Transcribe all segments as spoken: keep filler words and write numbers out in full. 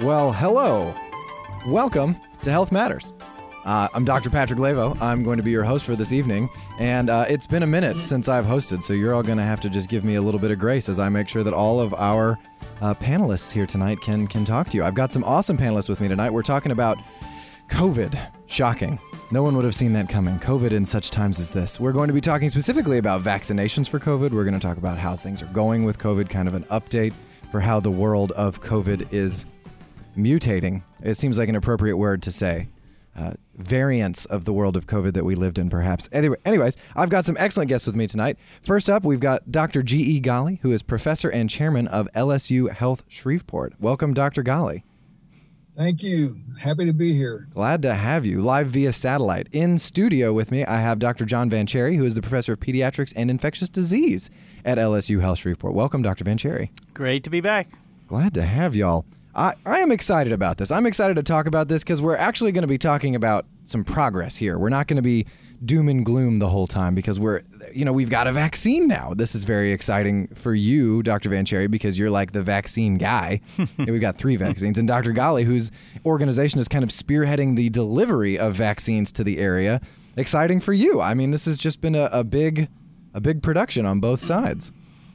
Well, hello. Welcome to Health Matters. Uh, I'm Doctor Patrick Lavo. I'm going to be your host for this evening, and uh, it's been a minute since I've hosted, so you're all going to have to just give me a little bit of grace as I make sure that all of our uh, panelists here tonight can can talk to you. I've got some awesome panelists with me tonight. We're talking about COVID. Shocking. No one would have seen that coming. COVID in such times as this. We're going to be talking specifically about vaccinations for COVID. We're going to talk about how things are going with COVID, kind of an update for how the world of COVID is mutating. It seems like an appropriate word to say. Uh, variants of the world of COVID that we lived in, perhaps. Anyway, anyways, I've got some excellent guests with me tonight. First up, we've got Doctor G E. Ghali, who is professor and chairman of L S U Health Shreveport. Welcome, Doctor Ghali. Thank you. Happy to be here. Glad to have you live via satellite. In studio with me, I have Doctor John Vancherry, who is the professor of pediatrics and infectious disease at L S U Health Shreveport. Welcome, Doctor Vancherry. Great to be back. Glad to have y'all. I, I am excited about this. I'm excited to talk about this because we're actually going to be talking about some progress here. We're not going to be doom and gloom the whole time because we're, you know, we've got a vaccine now. This is very exciting for you, Doctor Vancherry, because you're like the vaccine guy. We've got three vaccines. And Doctor Ghali, whose organization is kind of spearheading the delivery of vaccines to the area. Exciting for you. I mean, this has just been a, a big, a big production on both sides.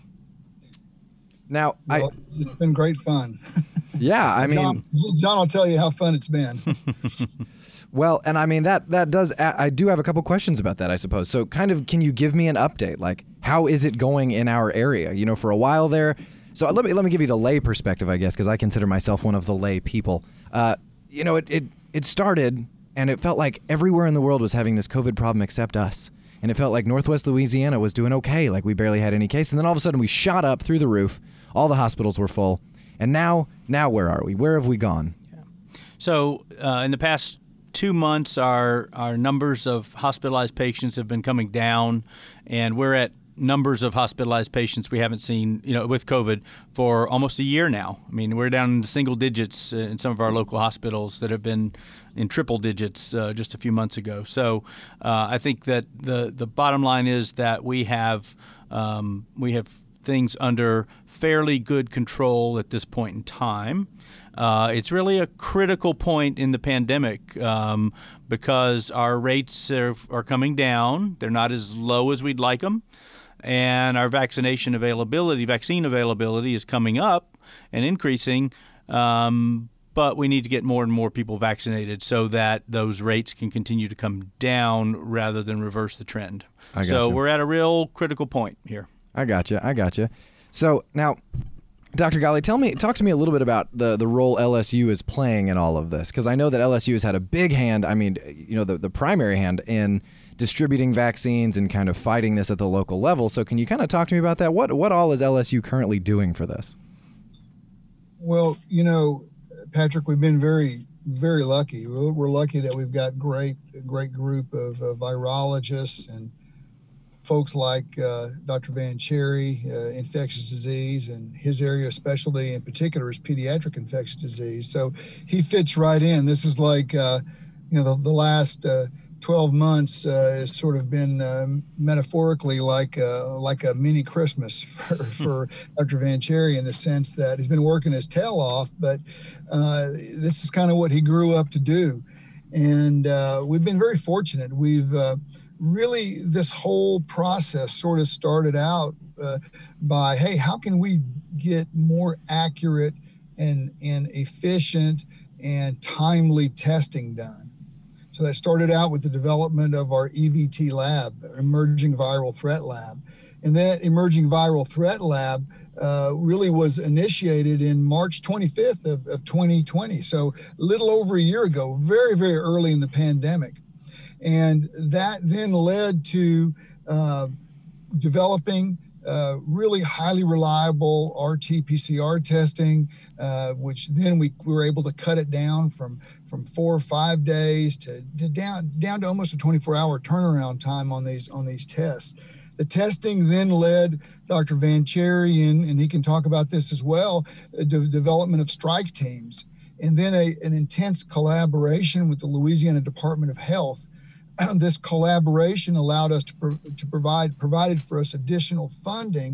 Now, well, I, it's been great fun. Yeah, I mean, John, John will tell you how fun it's been. Well, and I mean that that does. I do have a couple questions about that, I suppose. So, kind of, can you give me an update? Like, how is it going in our area? You know, for a while there. So let me let me give you the lay perspective, I guess, because I consider myself one of the lay people. Uh, you know, it, it it started, and it felt like everywhere in the world was having this COVID problem except us. And it felt like Northwest Louisiana was doing okay, like we barely had any case. And then all of a sudden, we shot up through the roof. All the hospitals were full. And now, now where are we? Where have we gone? Yeah. So uh, in the past two months, our, our numbers of hospitalized patients have been coming down, and we're at numbers of hospitalized patients we haven't seen, you know, with COVID for almost a year now. I mean, we're down in single digits in some of our local hospitals that have been in triple digits uh, just a few months ago. So uh, I think that the the bottom line is that we have um, we have things under fairly good control at this point in time. Uh, it's really a critical point in the pandemic um, because our rates are, are coming down. They're not as low as we'd like them. And our vaccination availability, vaccine availability is coming up and increasing. Um, but we need to get more and more people vaccinated so that those rates can continue to come down rather than reverse the trend. I got so you. We're at a real critical point here. I got you. I got you. So now, Doctor Ghali, tell me, talk to me a little bit about the, the role L S U is playing in all of this, because I know that L S U has had a big hand. I mean, you know, the, the primary hand in distributing vaccines and kind of fighting this at the local level. So can you kind of talk to me about that? What what all is L S U currently doing for this? Well, you know, Patrick, we've been very, very lucky. We're, we're lucky that we've got great, a great group of uh, virologists and folks like uh, Doctor Vancherry, uh, infectious disease, and his area of specialty in particular is pediatric infectious disease. So he fits right in. This is like, uh, you know, the, the last uh, twelve months uh, has sort of been um, metaphorically like uh, like a mini Christmas for, for Doctor Vancherry, in the sense that he's been working his tail off, but uh, this is kind of what he grew up to do. And uh, we've been very fortunate. We've uh, really, this whole process sort of started out uh, by, hey, how can we get more accurate and, and efficient and timely testing done? So that started out with the development of our E V T lab, Emerging Viral Threat Lab. And that Emerging Viral Threat Lab uh, really was initiated in March twenty-fifth of, of twenty twenty. So a little over a year ago, very, very early in the pandemic. And that then led to uh, developing uh, really highly reliable R T P C R testing, uh, which then we, we were able to cut it down from, from four or five days to, to down, down to almost a twenty-four hour turnaround time on these, on these tests. The testing then led Doctor Vancherry, and, and he can talk about this as well, the development of strike teams, and then a, an intense collaboration with the Louisiana Department of Health. This collaboration allowed us to, pro- to provide, provided for us additional funding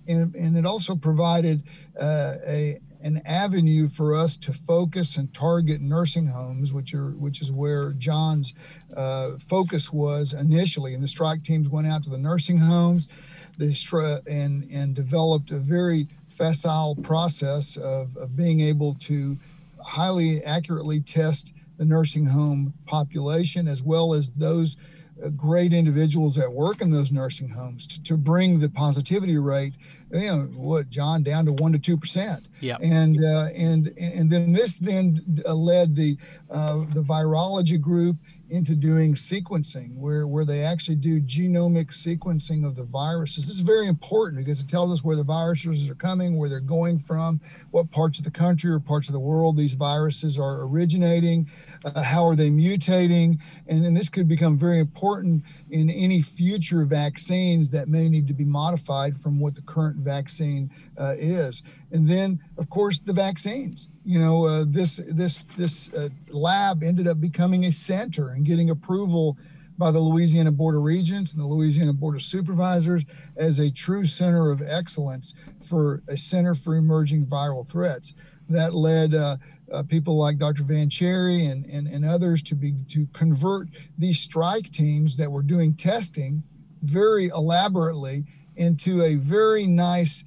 And, and it also provided uh, a an avenue for us to focus and target nursing homes, which are which is where John's uh, focus was initially. And the strike teams went out to the nursing homes, they stri- and and developed a very facile process of, of being able to highly accurately test the nursing home population, as well as those uh, great individuals that work in those nursing homes, to, to bring the positivity rate, you know, what, John, down to one to two percent. Yeah. And uh, and and then this then led the uh, the virology group into doing sequencing, where, where they actually do genomic sequencing of the viruses. This is very important because it tells us where the viruses are coming, where they're going from, what parts of the country or parts of the world these viruses are originating, uh, how are they mutating, and then this could become very important in any future vaccines that may need to be modified from what the current vaccine uh, is. And then, of course, the vaccines. You know, uh, this this this uh, lab ended up becoming a center and getting approval by the Louisiana Board of Regents and the Louisiana Board of Supervisors as a true center of excellence for a center for emerging viral threats. That led uh, uh, people like Doctor Van Cherry and, and, and others to be to convert these strike teams that were doing testing very elaborately into a very nice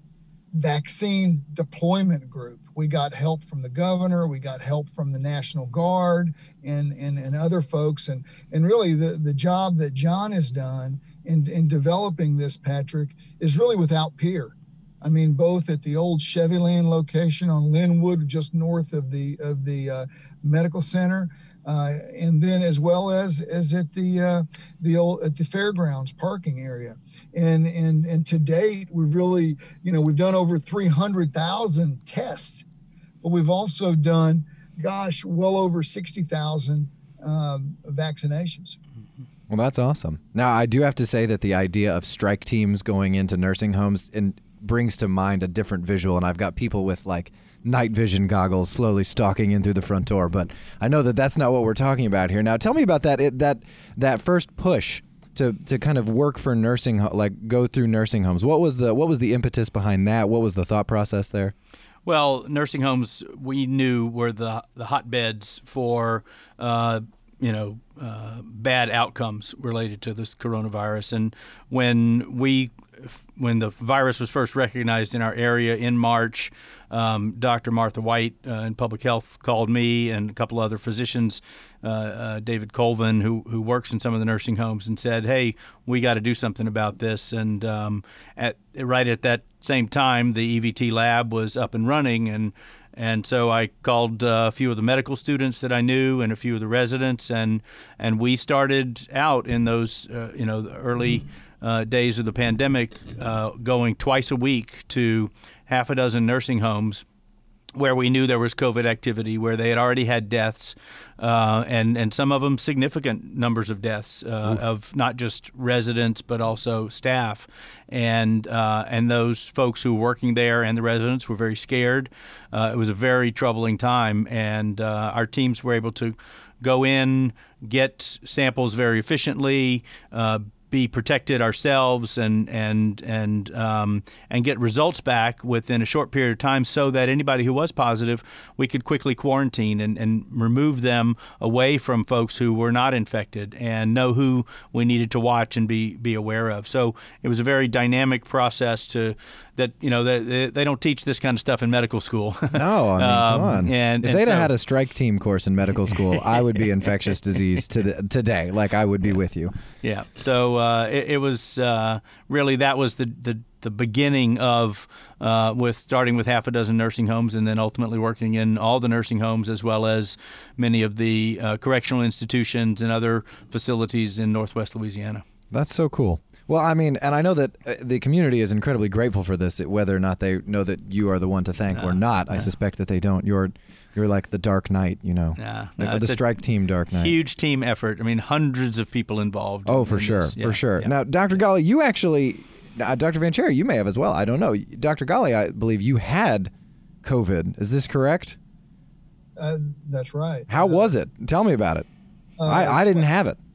vaccine deployment group. We got help from the governor, we got help from the National Guard and, and, and other folks. And, and really the, the job that John has done in, in developing this, Patrick, is really without peer. I mean, both at the old Chevyland location on Linwood, just north of the of the uh, medical center, uh, and then as well as as at the uh, the old at the fairgrounds parking area. And and and to date, we've really, you know, we've done over three hundred thousand tests, but we've also done, gosh, well over sixty thousand um, vaccinations. Well, that's awesome. Now, I do have to say that the idea of strike teams going into nursing homes and brings to mind a different visual, and I've got people with like night vision goggles slowly stalking in through the front door, but I know that that's not what we're talking about here. Now tell me about that it, that that first push to to kind of work for nursing, like go through nursing homes. What was the what was the impetus behind that? What was the thought process there? Well, nursing homes we knew were the the hotbeds for uh, you know uh, bad outcomes related to this coronavirus, and when we when the virus was first recognized in our area in March, um, Doctor Martha White uh, in public health called me and a couple other physicians, uh, uh, David Colvin, who who works in some of the nursing homes, and said, "Hey, we got to do something about this." And um, at right at that same time, the E V T lab was up and running, and and so I called uh, a few of the medical students that I knew and a few of the residents, and and we started out in those uh, you know the early Uh, days of the pandemic, uh, going twice a week to half a dozen nursing homes where we knew there was COVID activity, where they had already had deaths, uh, and, and some of them significant numbers of deaths uh, of not just residents but also staff. And uh, and those folks who were working there and the residents were very scared. Uh, it was a very troubling time, and uh, our teams were able to go in, get samples very efficiently, uh, be protected ourselves and and and um, and get results back within a short period of time, so that anybody who was positive, we could quickly quarantine and, and remove them away from folks who were not infected, and know who we needed to watch and be be aware of. So it was a very dynamic process to that you know they, they don't teach this kind of stuff in medical school. No, I mean, um, come on. And, if and they'd so, have had a strike team course in medical school, I would be infectious disease to the, today. Like I would be with you. Yeah. So uh, it, it was uh, really that was the, the, the beginning of uh, with starting with half a dozen nursing homes, and then ultimately working in all the nursing homes as well as many of the uh, correctional institutions and other facilities in Northwest Louisiana. That's so cool. Well, I mean, and I know that uh, the community is incredibly grateful for this, whether or not they know that you are the one to thank no, or not. no. I suspect that they don't. You're you're like the Dark Knight, you know, Yeah, the, no, the it's a strike team Dark Knight. Huge team effort. I mean, hundreds of people involved. Oh, in, for in sure, this. Yeah, for sure. yeah. Now, Doctor Ghali, you actually, uh, Doctor Van Cherry, you may have as well. I don't know. Doctor Ghali, I believe you had COVID. Is this correct? Uh, that's right. How uh, was it? Tell me about it. uh, I, I didn't have it.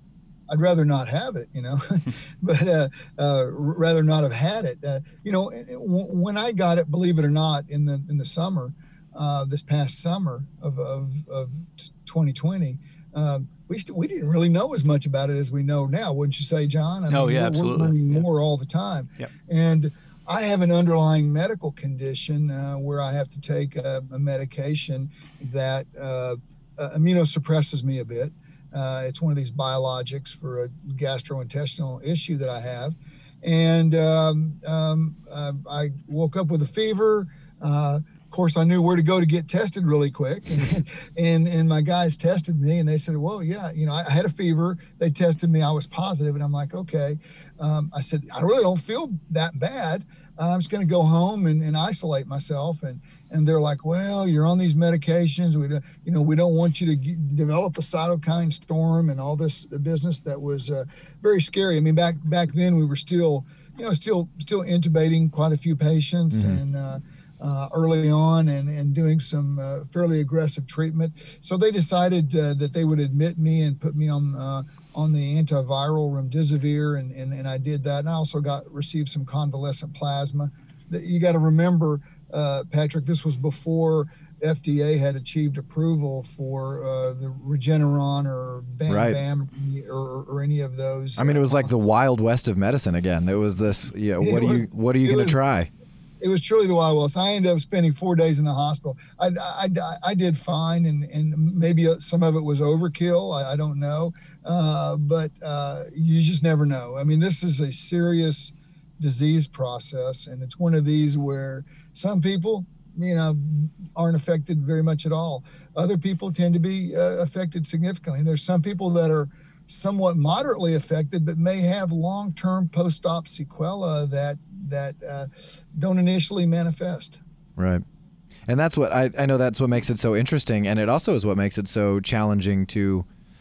I'd rather not have it, you know, but uh, uh, rather not have had it. Uh, you know, when I got it, believe it or not, in the in the summer, uh, this past summer of of, of twenty twenty, um, we st- we didn't really know as much about it as we know now, wouldn't you say, John? I oh mean, yeah, we're, absolutely. We're learning yeah. more all the time, yep. and I have an underlying medical condition uh, where I have to take a, a medication that uh, uh, immunosuppresses me a bit. Uh, it's one of these biologics for a gastrointestinal issue that I have. And um, um, uh, I woke up with a fever. Uh, of course, I knew where to go to get tested really quick. And, and, and my guys tested me and they said, well, yeah, you know, I, I had a fever. They tested me. I was positive. And I'm like, okay. Um, I said, I really don't feel that bad. Uh, I'm just going to go home and, and isolate myself. And, and they're like, well, you're on these medications. We don't, you know, we don't want you to get, develop a cytokine storm and all this business that was uh, very scary. I mean, back, back then we were still, you know, still, still intubating quite a few patients mm-hmm. and uh, uh, early on and, and doing some uh, fairly aggressive treatment. So they decided uh, that they would admit me and put me on, uh, on the antiviral remdesivir, and, and, and I did that. And I also got received some convalescent plasma. You got to remember, uh, Patrick, this was before F D A had achieved approval for uh, the Regeneron or Bam right. Bam or, or any of those. I mean, it was like the Wild West of medicine again. It was this, you know, what are you, what are you going to try? It was truly the Wild West. I ended up spending four days in the hospital. I, I, I did fine, and, and maybe some of it was overkill. I, I don't know. Uh, but uh, you just never know. I mean, this is a serious disease process, and it's one of these where some people, you know, aren't affected very much at all. Other people tend to be uh, affected significantly. And there's some people that are somewhat moderately affected, but may have long-term post-op sequelae that that uh, don't initially manifest. Right. And that's what I, I know that's what makes it so interesting. And it also is what makes it so challenging to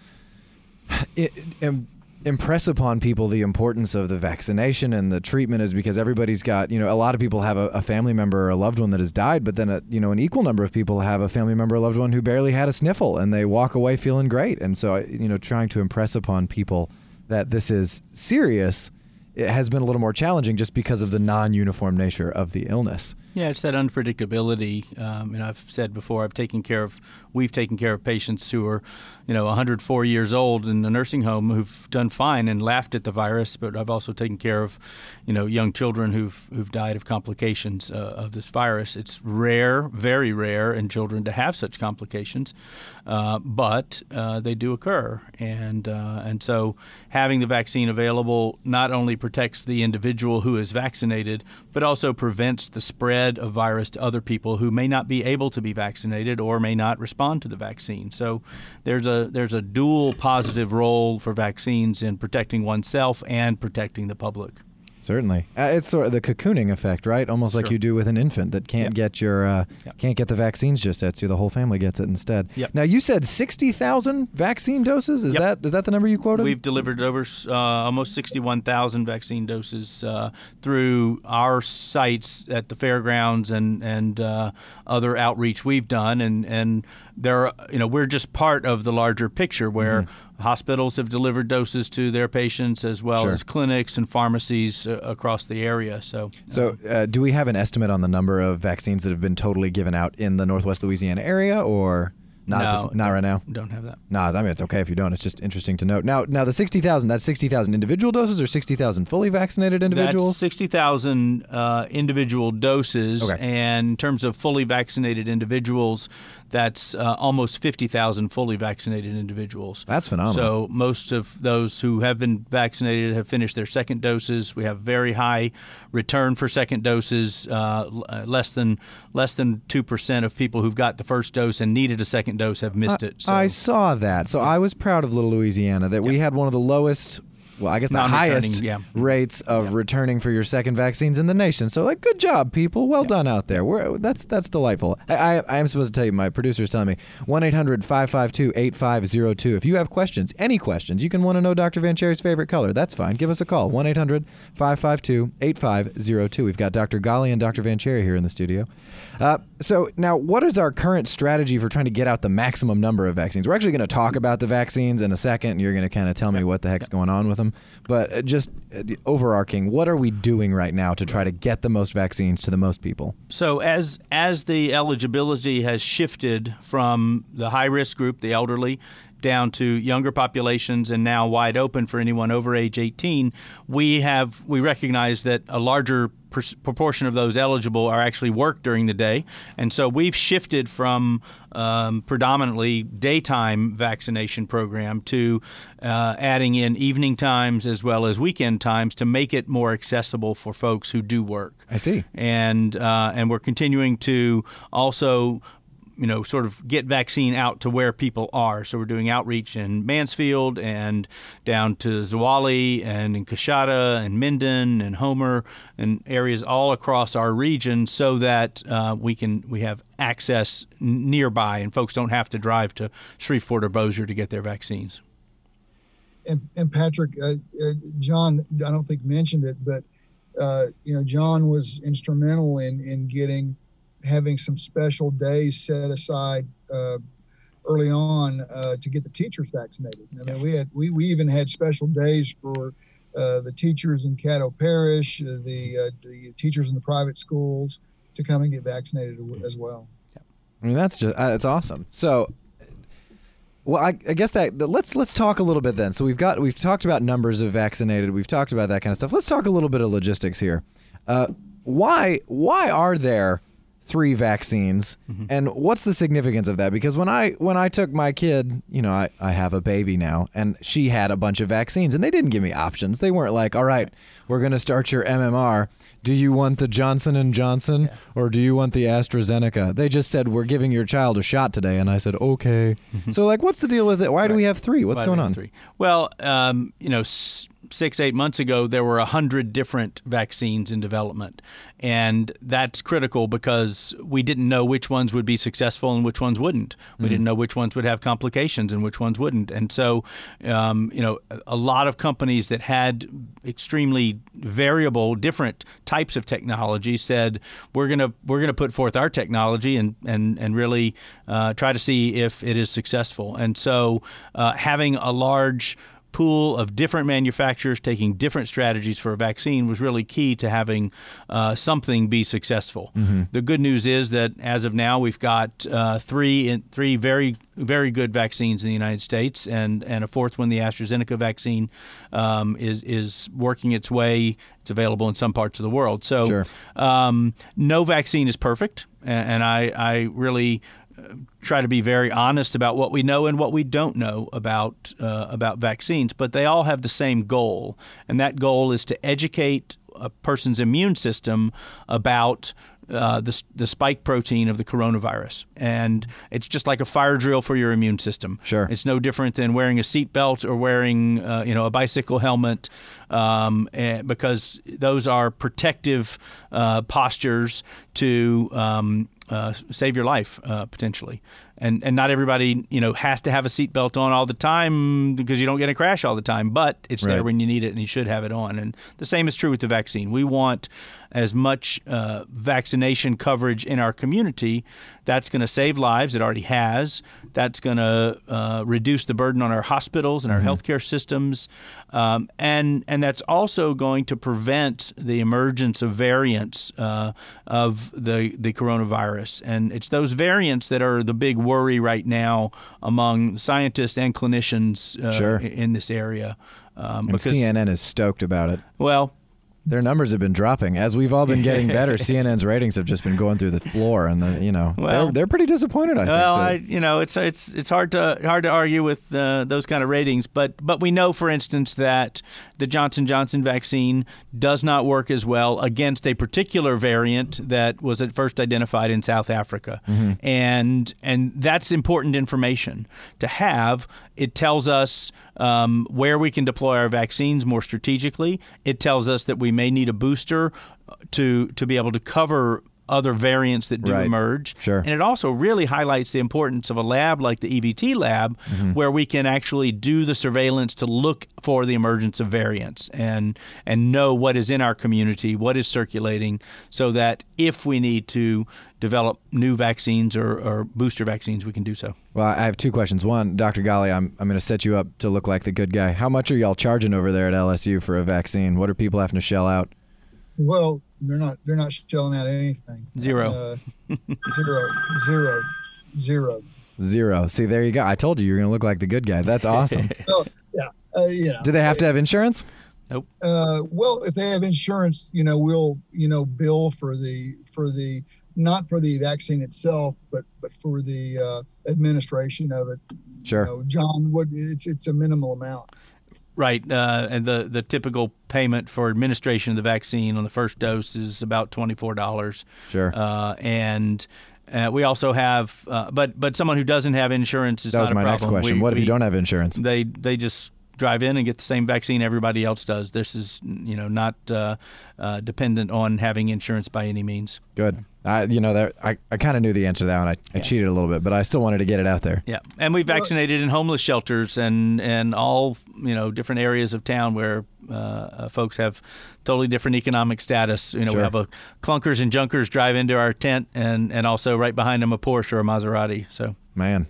it, im, impress upon people the importance of the vaccination and the treatment, is because everybody's got, you know, a lot of people have a, a family member or a loved one that has died, but then, a, you know, an equal number of people have a family member or loved one who barely had a sniffle and they walk away feeling great. And so, you know, trying to impress upon people that this is serious, it has been a little more challenging just because of the non-uniform nature of the illness. Yeah, it's that unpredictability. Um, and I've said before, I've taken care of, we've taken care of patients who are, you know, one hundred four years old in a nursing home who've done fine and laughed at the virus. But I've also taken care of, you know, young children who've who've died of complications uh, of this virus. It's rare, very rare in children to have such complications, uh, but uh, they do occur. And uh, and so having the vaccine available not only protects the individual who is vaccinated, but also prevents the spread of virus to other people who may not be able to be vaccinated or may not respond to the vaccine. So there's a there's a dual positive role for vaccines in protecting oneself and protecting the public. Certainly. Uh, it's sort of the cocooning effect, right? Almost like Sure. you do with an infant that can't Yep. get your uh, Yep. can't get the vaccines just yet, so the whole family gets it instead. Yep. Now, you said sixty thousand vaccine doses? Is Yep. that is that the number you quoted? We've delivered over uh, almost sixty-one thousand vaccine doses uh, through our sites at the fairgrounds and and uh, other outreach we've done, and and there, you know, we're just part of the larger picture where mm-hmm. hospitals have delivered doses to their patients as well Sure. as clinics and pharmacies uh, across the area. So, So, uh, do we have an estimate on the number of vaccines that have been totally given out in the Northwest Louisiana area, or not? No, at this, not right now. Don't have that. No, I mean it's okay if you don't. It's just interesting to note. Now, now the sixty thousand. That's sixty thousand individual doses, or sixty thousand fully vaccinated individuals. That's sixty thousand uh, individual doses, Okay. and in terms of fully vaccinated individuals, that's uh, almost fifty thousand fully vaccinated individuals. That's phenomenal. So most of those who have been vaccinated have finished their second doses. We have very high return for second doses. Uh, less than less than two percent of people who've got the first dose and needed a second dose have missed I, it. So. I saw that. So I was proud of little Louisiana that we had one of the lowest well, I guess the Non-returning, highest yeah. rates of Yeah. returning for your second vaccines in the nation. So, like, good job, people. Well done out there. We're, that's that's delightful. I, I I am supposed to tell you, my producer's telling me, one eight hundred five five two eight five zero two. If you have questions, any questions, you can want to know Doctor Vancheri's favorite color. That's fine. Give us a call, one eight hundred five five two eight five zero two. We've got Doctor Ghali and Doctor Vancheri here in the studio. Uh, so now, what is our current strategy for trying to get out the maximum number of vaccines? We're actually going to talk about the vaccines in a second, and you're going to kind of tell me what the heck's going on with them. But uh, just uh, overarching, what are we doing right now to try to get the most vaccines to the most people? So as as the eligibility has shifted from the high-risk group, the elderly, down to younger populations and now wide open for anyone over age eighteen, we have we recognize that a larger pr- proportion of those eligible are actually work during the day. And so we've shifted from um, predominantly daytime vaccination program to uh, adding in evening times as well as weekend times to make it more accessible for folks who do work. I see. And uh, and we're continuing to also you know, sort of get vaccine out to where people are. So we're doing outreach in Mansfield and down to Zwolle and in Coshada and Minden and Homer and areas all across our region so that uh, we can we have access nearby and folks don't have to drive to Shreveport or Bossier to get their vaccines. And, and Patrick, uh, uh, John, I don't think mentioned it, but uh, you know, John was instrumental in in getting having some special days set aside uh, early on uh, to get the teachers vaccinated. I mean, we had we, we even had special days for uh, the teachers in Caddo Parish, uh, the uh, the teachers in the private schools to come and get vaccinated as well. I mean, that's just uh, it's awesome. So, well, I, I guess that, that let's let's talk a little bit then. So we've got we've talked about numbers of vaccinated. We've talked about that kind of stuff. Let's talk a little bit of logistics here. Uh, why why are there three vaccines, mm-hmm. and what's the significance of that? Because when I when I took my kid, you know, I, I have a baby now, and she had a bunch of vaccines, and they didn't give me options. They weren't like, all right, we're going to start your M M R. Do you want the Johnson and Johnson, yeah. or do you want the AstraZeneca? They just said, we're giving your child a shot today, and I said, okay. Mm-hmm. So, like, what's the deal with it? Why right. do we have three? What's Why going on? Three? Well, um, you know, s- six, eight months ago, there were a hundred different vaccines in development. And that's critical because we didn't know which ones would be successful and which ones wouldn't. We mm-hmm. didn't know which ones would have complications and which ones wouldn't. And so, um, you know, a lot of companies that had extremely variable, different types of technology said, we're gonna we're gonna put forth our technology and and and really uh, try to see if it is successful. And so, uh, having a large pool of different manufacturers taking different strategies for a vaccine was really key to having uh, something be successful. Mm-hmm. The good news is that as of now, we've got uh, three in, three very very good vaccines in the United States, and, and a fourth one, the AstraZeneca vaccine, um, is is working its way. It's available in some parts of the world. So sure. um, no vaccine is perfect, and, and I I really try to be very honest about what we know and what we don't know about uh, about vaccines, but they all have the same goal, and that goal is to educate a person's immune system about uh, the, the spike protein of the coronavirus. And it's just like a fire drill for your immune system. Sure. It's no different than wearing a seatbelt or wearing uh, you know, a bicycle helmet, um, because those are protective uh, postures to um, Uh, save your life uh, potentially, and and not everybody you know has to have a seatbelt on all the time because you don't get a crash all the time. But it's right. there when you need it, and you should have it on. And the same is true with the vaccine. We want as much uh, vaccination coverage in our community. That's going to save lives. It already has. That's going to uh, reduce the burden on our hospitals and our mm-hmm. healthcare systems, um, and and that's also going to prevent the emergence of variants uh, of the the coronavirus. And it's those variants that are the big worry right now among scientists and clinicians uh, sure. in this area. Um, and because, C N N is stoked about it. Well, their numbers have been dropping as we've all been getting better. C N N's ratings have just been going through the floor, and the, you know well, they're, they're pretty disappointed. I well, think. So. I, you know, it's it's it's hard to hard to argue with uh, those kind of ratings, but but we know, for instance, that the Johnson and Johnson vaccine does not work as well against a particular variant that was at first identified in South Africa, mm-hmm. and and that's important information to have. It tells us um, where we can deploy our vaccines more strategically. It tells us that we may need a booster to to be able to cover other variants that do right. emerge. Sure. And it also really highlights the importance of a lab like the E V T lab, mm-hmm. where we can actually do the surveillance to look for the emergence of variants and and know what is in our community, what is circulating, so that if we need to develop new vaccines or, or booster vaccines, we can do so. Well, I have two questions. One, Doctor Ghali, I'm I'm going to set you up to look like the good guy. How much are y'all charging over there at L S U for a vaccine? What are people having to shell out? Well, they're not they're not shelling out anything. Zero. Uh, zero. Zero. Zero. Zero. See, there you go. I told you you're going to look like the good guy. That's awesome. Well, yeah. Uh, you know, do they have to have insurance? Nope. Uh, well, if they have insurance, you know, we'll you know bill for the for the not for the vaccine itself, but but for the uh, administration of it. Sure. You know, John, what it's it's a minimal amount. Right, uh, and the, the typical payment for administration of the vaccine on the first dose is about twenty-four dollars. Sure. Uh, and uh, we also have, uh, but but someone who doesn't have insurance is that not was a my problem. next question. We, what if we, you don't have insurance? They they just drive in and get the same vaccine everybody else does. This is you know not uh, uh, dependent on having insurance by any means. Good. I, you know, that I, I kind of knew the answer to that one. I, I yeah. cheated a little bit, but I still wanted to get it out there. Yeah, and we vaccinated in homeless shelters and, and all, you know, different areas of town where uh, folks have totally different economic status. You know, sure. we have a clunkers and junkers drive into our tent, and, and also right behind them a Porsche or a Maserati. So, man.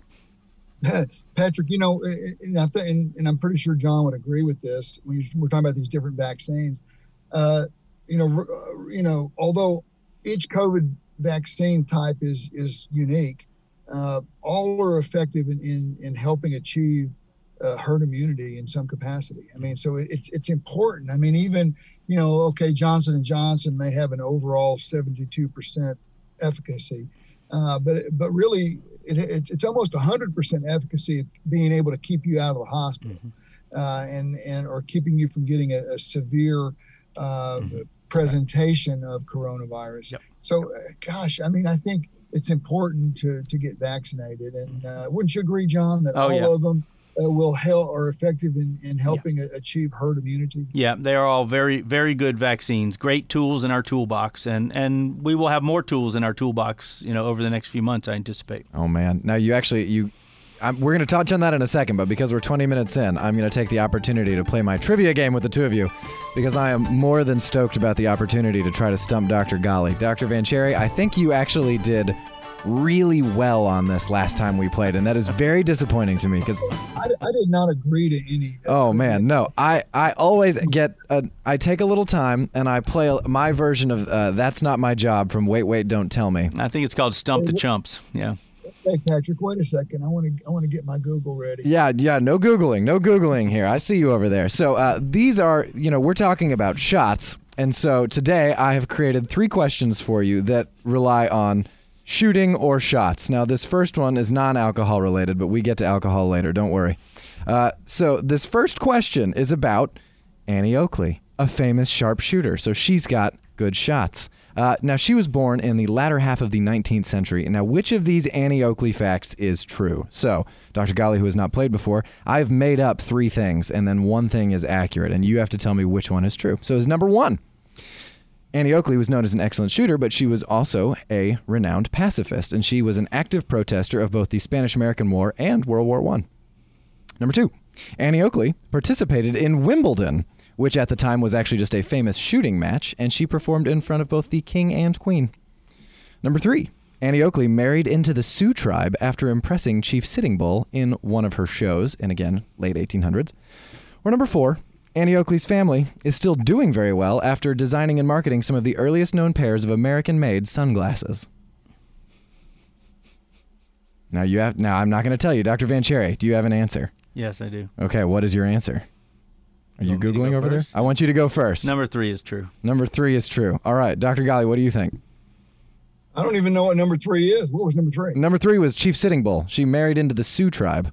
Patrick, you know, and, I th- and, and I'm pretty sure John would agree with this when you, we're talking about these different vaccines. Uh, you know, you know, although each COVID vaccine type is is unique, uh, all are effective in, in, in helping achieve uh, herd immunity in some capacity. I mean, so it, it's it's important. I mean, even, you know, okay, Johnson and Johnson may have an overall seventy-two percent efficacy, uh, but but really it, it's it's almost one hundred percent efficacy of being able to keep you out of the hospital, mm-hmm. uh, and and or keeping you from getting a, a severe uh, mm-hmm. presentation of coronavirus. Yep. So, uh, gosh, I mean, I think it's important to to get vaccinated, and uh, wouldn't you agree, John, that oh, all yeah. of them uh, will help are effective in, in helping yeah. achieve herd immunity? Yeah, they are all very, very good vaccines. Great tools in our toolbox, and, and we will have more tools in our toolbox, you know, over the next few months, I anticipate. Oh man, now you actually you. I'm, we're going to touch on that in a second, but because we're twenty minutes in, I'm going to take the opportunity to play my trivia game with the two of you, because I am more than stoked about the opportunity to try to stump Doctor Ghali. Doctor Vancheri, I think you actually did really well on this last time we played, and that is very disappointing to me because I, I did not agree to any. Oh man, no! I, I always get a, I take a little time and I play my version of uh, "That's Not My Job" from Wait Wait Don't Tell Me. I think it's called Stump the Chumps. Yeah. Hey Patrick, wait a second. I want to I want to get my Google ready. Yeah, yeah, no Googling, no Googling here. I see you over there. So uh, these are, you know, we're talking about shots. And so today I have created three questions for you that rely on shooting or shots. Now this first one is non-alcohol related, but we get to alcohol later, don't worry. Uh, so this first question is about Annie Oakley, a famous sharpshooter. So she's got good shots. Uh, now, she was born in the latter half of the nineteenth century. Now, which of these Annie Oakley facts is true? So, Doctor Ghali, who has not played before, I've made up three things, and then one thing is accurate, and you have to tell me which one is true. So, as number one, Annie Oakley was known as an excellent shooter, but she was also a renowned pacifist, and she was an active protester of both the Spanish-American War and World War One. Number two, Annie Oakley participated in Wimbledon, which at the time was actually just a famous shooting match, and she performed in front of both the king and queen. Number three, Annie Oakley married into the Sioux tribe after impressing Chief Sitting Bull in one of her shows, in again, late eighteen hundreds. Or number four, Annie Oakley's family is still doing very well after designing and marketing some of the earliest known pairs of American-made sunglasses. Now, you have. Now I'm not going to tell you. Doctor Vancheri, do you have an answer? Yes, I do. Okay, what is your answer? Are you Want me to Googling go over first? there? I want you to go first. Number three is true. Number three is true. All right, Doctor Ghali, what do you think? I don't even know what number three is. What was number three? Number three was Chief Sitting Bull. She married into the Sioux tribe.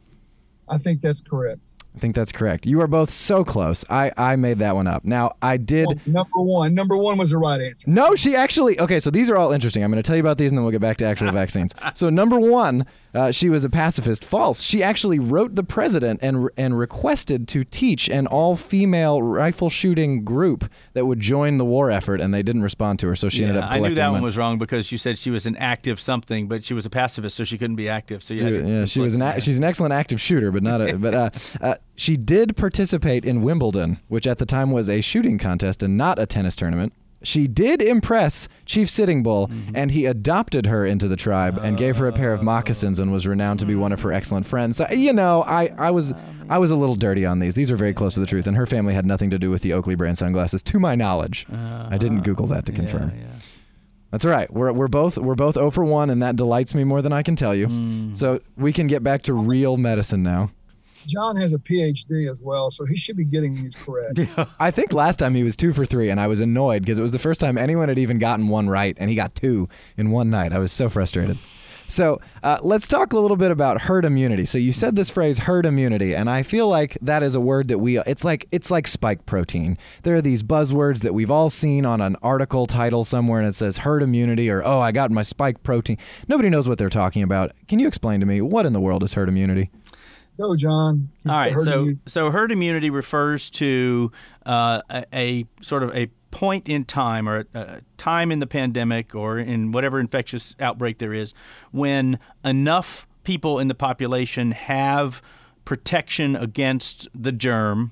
I think that's correct. I think that's correct. You are both so close. I, I made that one up. Now, I did... Well, number one. Number one was the right answer. No, she actually... Okay, so these are all interesting. I'm going to tell you about these, and then we'll get back to actual vaccines. So number one, uh, she was a pacifist. False. She actually wrote the president and and requested to teach an all-female rifle shooting group that would join the war effort, and they didn't respond to her, so she Yeah, ended up I collecting knew that one money. was wrong because you said she was an active something, but she was a pacifist, so she couldn't be active. So you She, had to yeah, she was an conflict a- she's an excellent active shooter, but not a. But uh, uh, she did participate in Wimbledon, which at the time was a shooting contest and not a tennis tournament. She did impress Chief Sitting Bull, Mm-hmm. and he adopted her into the tribe and gave her a pair of moccasins and was renowned to be one of her excellent friends. So, you know, I, I was I was a little dirty on these. These are very close to the truth, and her family had nothing to do with the Oakley brand sunglasses, to my knowledge. I didn't Google that to confirm. Yeah, yeah. That's all right. We're we're both we're both zero for one, and that delights me more than I can tell you. Mm. So we can get back to real medicine now. John has a P H D as well, so he should be getting these correct. I think last time he was two for three, and I was annoyed because it was the first time anyone had even gotten one right, and he got two in one night. I was so frustrated. So uh, let's talk a little bit about herd immunity. So you said this phrase herd immunity, and I feel like that is a word that we it's like it's like spike protein. There are these buzzwords that we've all seen on an article title somewhere, and it says herd immunity or oh, I got my spike protein. Nobody knows what they're talking about. Can you explain to me what in the world is herd immunity? Go, John. He's All right, herd so immunity. so herd immunity refers to uh, a, a sort of a point in time or a, a time in the pandemic or in whatever infectious outbreak there is when enough people in the population have protection against the germ,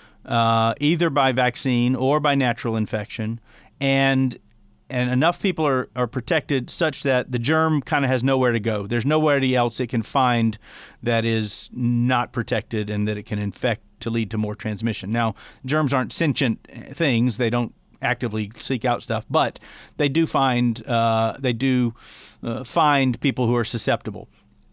uh, either by vaccine or by natural infection, and and enough people are, are protected such that the germ kind of has nowhere to go. There's nowhere else it can find that is not protected and that it can infect to lead to more transmission. Now, germs aren't sentient things. They don't actively seek out stuff, but they do find uh, they do uh, find people who are susceptible.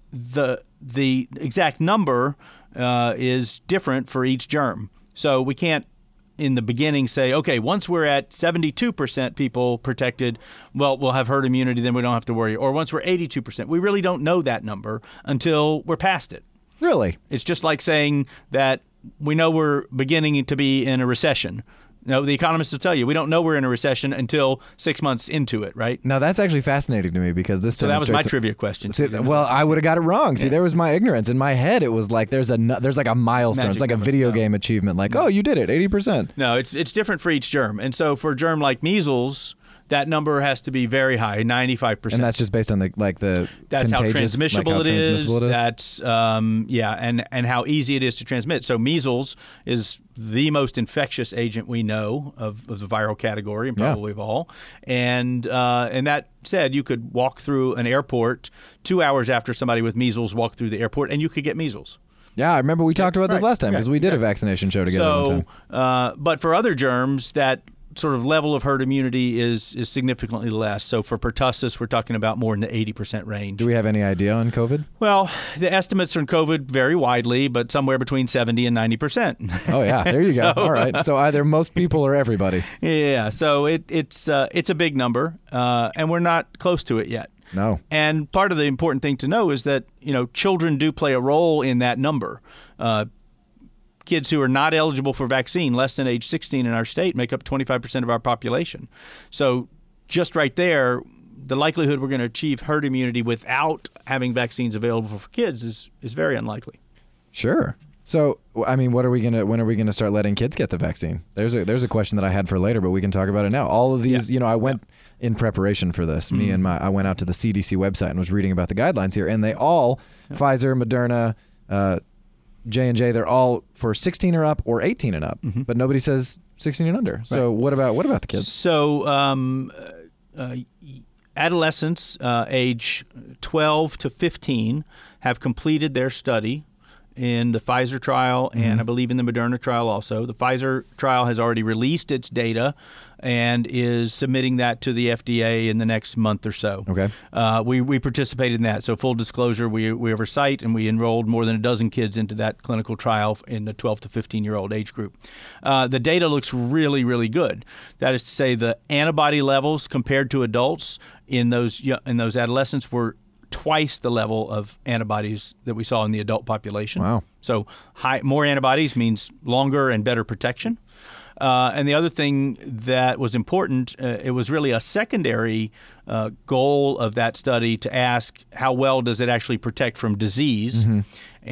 The the exact number uh, is different for each germ. So we can't in the beginning say, okay, once we're at seventy-two percent people protected, well, we'll have herd immunity, then we don't have to worry. Or once we're eighty-two percent. We really don't know that number until we're past it. Really? It's just like saying that we know we're beginning to be in a recession. No, the economists will tell you we don't know we're in a recession until six months into it, right? Now that's actually fascinating to me because this So that was my demonstrates- trivia question. See, well, I would have got it wrong. See, Yeah. there was my ignorance. In my head, it was like there's a nu- there's like a milestone. Magic it's like a number. video No. game achievement. Like, oh, you did it, eighty percent. No, it's it's different for each germ. And so for a germ like measles, that number has to be very high, ninety-five percent. And that's just based on the like the That's how contagious, transmissible, like how it, is. transmissible it is. That's um, yeah, and and how easy it is to transmit. So measles is the most infectious agent we know of, of the viral category, and Yeah. probably of all. And uh, and that said, you could walk through an airport two hours after somebody with measles walked through the airport, and you could get measles. Yeah, I remember we talked about this right, last time because right, we did a right. vaccination show together one So, time. uh, but for other germs, that sort of level of herd immunity is is significantly less. So for pertussis, we're talking about more in the eighty percent range. Do we have any idea on COVID? Well, the estimates on COVID vary widely, but somewhere between seventy and ninety percent. Oh yeah, there you go. So- All right, so either most people or everybody. Yeah, so it, it's uh, it's a big number, uh, and we're not close to it yet. No. And part of the important thing to know is that, you know, children do play a role in that number. Uh, kids who are not eligible for vaccine, less than age sixteen in our state, make up twenty-five percent of our population. So just right there, the likelihood we're going to achieve herd immunity without having vaccines available for kids is, is very unlikely. Sure. So, I mean, what are we gonna? When are we gonna start letting kids get the vaccine? There's a there's a question that I had for later, but we can talk about it now. All of these, Yeah. you know, I went in preparation for this. Me and my, I went out to the C D C website and was reading about the guidelines here, and they all, Pfizer, Moderna, uh, J and J, they're all for sixteen or up or eighteen and up, but nobody says sixteen and under. So what about what about the kids? So um, uh, adolescents uh, age twelve to fifteen have completed their study in the Pfizer trial, and mm-hmm. I believe in the Moderna trial also. The Pfizer trial has already released its data and is submitting that to the F D A in the next month or so. Okay. Uh, we, we participated in that. So full disclosure, we, we oversight, and we enrolled more than a dozen kids into that clinical trial in the twelve to fifteen-year-old age group. Uh, the data looks really, really good. That is to say, the antibody levels compared to adults in those in those adolescents were twice the level of antibodies that we saw in the adult population. Wow. So high, more antibodies means longer and better protection. Uh, and the other thing that was important, uh, it was really a secondary uh, goal of that study to ask how well does it actually protect from disease. Mm-hmm.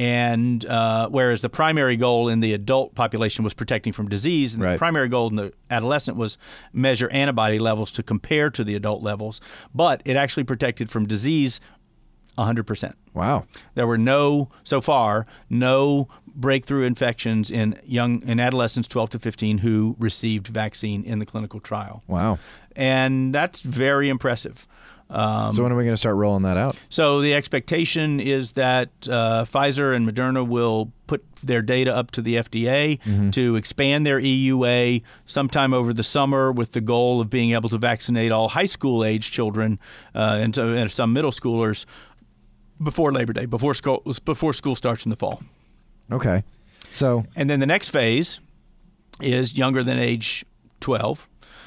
And uh, whereas the primary goal in the adult population was protecting from disease, and right. the primary goal in the adolescent was measure antibody levels to compare to the adult levels. But it actually protected from disease one hundred percent. Wow. There were no, so far, no breakthrough infections in young in adolescents twelve to fifteen who received vaccine in the clinical trial. Wow. And that's very impressive. Um, so when are we going to start rolling that out? So the expectation is that uh, Pfizer and Moderna will put their data up to the F D A mm-hmm. to expand their E U A sometime over the summer, with the goal of being able to vaccinate all high school age children uh, and, so, and some middle schoolers before Labor Day, before school before school starts in the fall. Okay. So and then the next phase is younger than age twelve.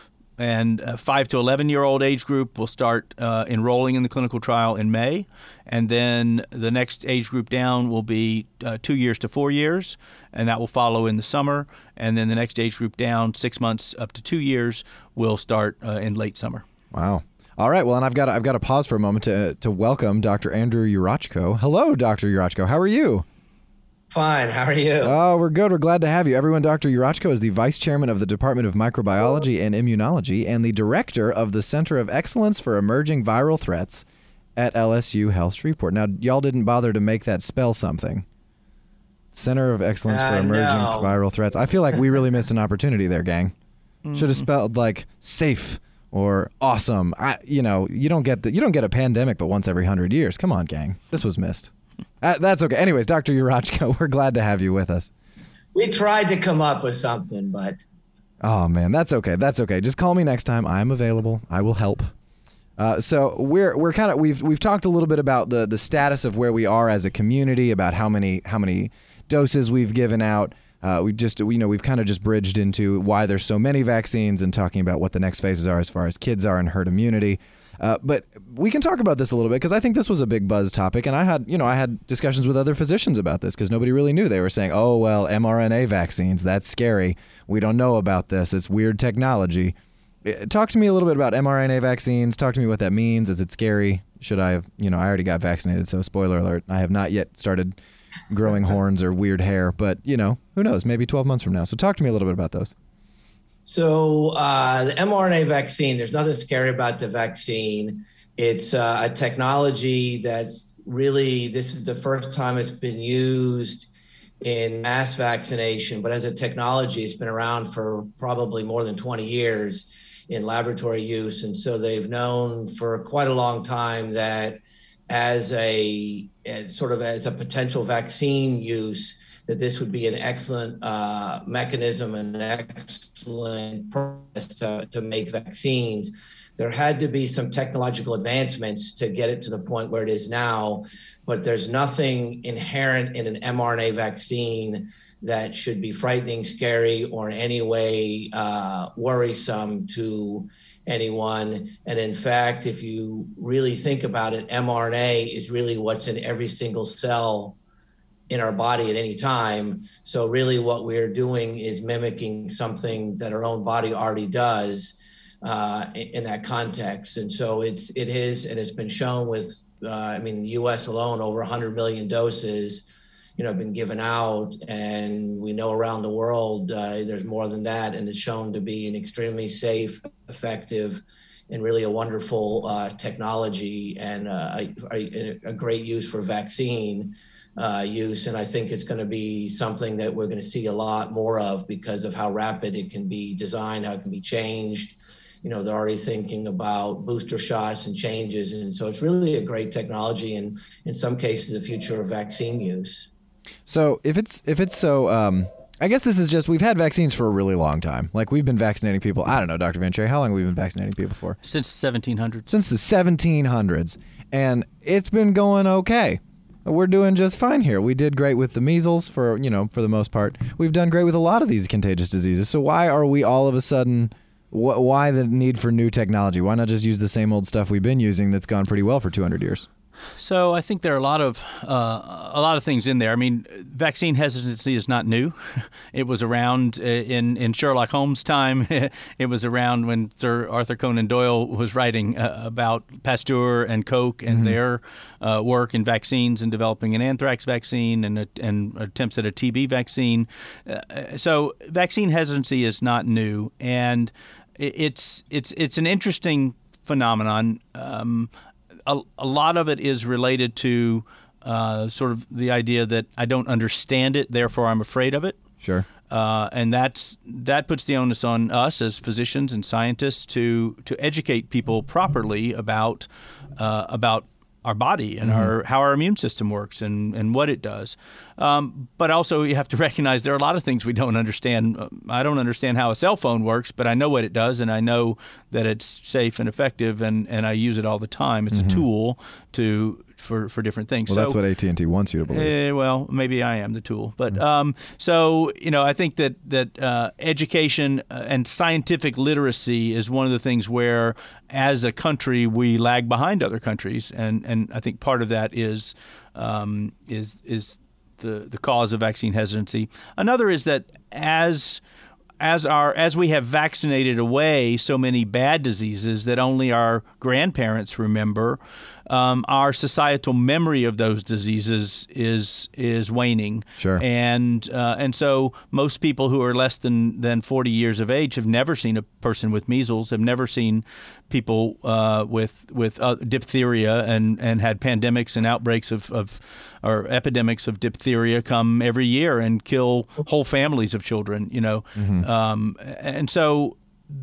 And a five to eleven-year-old age group will start uh, enrolling in the clinical trial in May. And then the next age group down will be uh, two years to four years, and that will follow in the summer. And then the next age group down, six months up to two years, will start uh, in late summer. Wow. All right. Well, and I've got to, I've got to pause for a moment to to welcome Doctor Andrew Yurachko. Hello, Doctor Yurachko. How are you? Fine. How are you? Oh, we're good. We're glad to have you. Everyone, Doctor Yurachko is the Vice Chairman of the Department of Microbiology and Immunology and the Director of the Center of Excellence for Emerging Viral Threats at L S U Health Shreveport. Now, y'all didn't bother to make that spell something. Center of Excellence uh, for Emerging no. Viral Threats. I feel like we really missed an opportunity there, gang. Mm. Should have spelled like safe or awesome. I, you know, you don't get the, you don't get a pandemic but once every hundred years. Come on, gang. This was missed. Uh, that's okay. Anyways, Doctor Yurachko, we're glad to have you with us. We tried to come up with something, but... Oh, man, that's okay. That's okay. Just call me next time. I'm available. I will help. Uh, so we're we're kind of we've we've talked a little bit about the the status of where we are as a community, about how many how many doses we've given out. Uh, we just you know we've kind of just bridged into why there's so many vaccines and talking about what the next phases are as far as kids are and herd immunity. Uh, but we can talk about this a little bit because I think this was a big buzz topic, and I had, you know, I had discussions with other physicians about this because nobody really knew. They were saying, "Oh well, mRNA vaccines, that's scary. We don't know about this. It's weird technology." Talk to me a little bit about mRNA vaccines. Talk to me what that means. Is it scary? Should I have, you know, I already got vaccinated, so spoiler alert, I have not yet started growing horns or weird hair, but you know, who knows? Maybe twelve months from now. So talk to me a little bit about those. So uh, the mRNA vaccine, there's nothing scary about the vaccine. It's uh, a technology that's really, this is the first time it's been used in mass vaccination, but as a technology, it's been around for probably more than twenty years in laboratory use. And so they've known for quite a long time that as a as sort of as a potential vaccine use, that this would be an excellent uh, mechanism and an excellent process to, to make vaccines. There had to be some technological advancements to get it to the point where it is now, but there's nothing inherent in an mRNA vaccine that should be frightening, scary, or in any way uh, worrisome to anyone. And in fact, if you really think about it, mRNA is really what's in every single cell in our body at any time. So really what we're doing is mimicking something that our own body already does uh, in that context. And so it's, it is, and it's been shown with, uh, I mean, in the U S alone, over one hundred million doses, you know, have been given out. And we know around the world, uh, there's more than that. And it's shown to be an extremely safe, effective, and really a wonderful uh, technology and uh, a, a, a great use for vaccine uh, use. And I think it's going to be something that we're going to see a lot more of because of how rapid it can be designed, how it can be changed. You know, they're already thinking about booster shots and changes. And so it's really a great technology and in some cases, the future of vaccine use. So if it's if it's so, um, I guess this is just we've had vaccines for a really long time. Like we've been vaccinating people. I don't know, Doctor Van Cherry, how long have we been vaccinating people for? Since the seventeen hundreds. Since the seventeen hundreds, and it's been going okay. We're doing just fine here. We did great with the measles for you know for the most part. We've done great with a lot of these contagious diseases. So why are we all of a sudden? Wh- why the need for new technology? Why not just use the same old stuff we've been using that's gone pretty well for two hundred years? So I think there are a lot of uh, a lot of things in there. I mean, vaccine hesitancy is not new. It was around in, in Sherlock Holmes' time. It was around when Sir Arthur Conan Doyle was writing uh, about Pasteur and Koch and mm-hmm. their uh, work in vaccines and developing an anthrax vaccine and, and attempts at a T B vaccine. Uh, so vaccine hesitancy is not new, and it's it's it's an interesting phenomenon. Um, A, a lot of it is related to uh, sort of the idea that I don't understand it, therefore I'm afraid of it. Sure. Uh, and that's that puts the onus on us as physicians and scientists to to educate people properly about uh, about our body and mm-hmm. our how our immune system works and, and what it does. Um, but also you have to recognize there are a lot of things we don't understand. I don't understand how a cell phone works, but I know what it does, and I know that it's safe and effective, and, and I use it all the time. It's mm-hmm. a tool to for, for different things. Well, so, that's what A T and T wants you to believe. Uh, well, maybe I am the tool. But mm-hmm. um, so, you know, I think that, that uh, education and scientific literacy is one of the things where, as a country, we lag behind other countries. And, and I think part of that is um, is is the, the cause of vaccine hesitancy. Another is that as as our as we have vaccinated away so many bad diseases that only our grandparents remember, um, our societal memory of those diseases is is waning. Sure. And uh, and so most people who are less than, than forty years of age have never seen a person with measles, have never seen people uh, with with uh, diphtheria, and, and had pandemics and outbreaks of, of or epidemics of diphtheria come every year and kill whole families of children. You know, mm-hmm. um, and so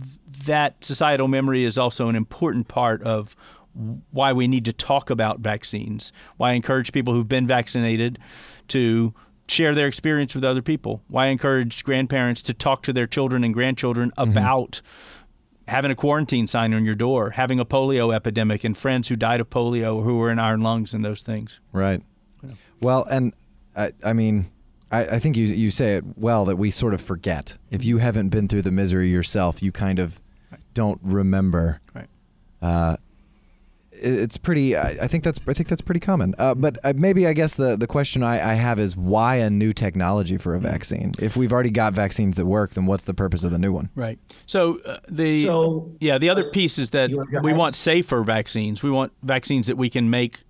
that societal memory is also an important part of why we need to talk about vaccines, why I encourage people who've been vaccinated to share their experience with other people, why I encourage grandparents to talk to their children and grandchildren mm-hmm. about having a quarantine sign on your door, having a polio epidemic and friends who died of polio who were in iron lungs and those things. Right. Yeah. Well, and I, I mean, I, I think you you say it well that we sort of forget. If you haven't been through the misery yourself, you kind of right. don't remember. Right. Uh, It's pretty. I think that's. I think that's pretty common. Uh, but maybe I guess the, the question I, I have is why a new technology for a vaccine? If we've already got vaccines that work, then what's the purpose of the new one? Right. So uh, the so, yeah the other piece is that we want safer vaccines. We want vaccines that we can make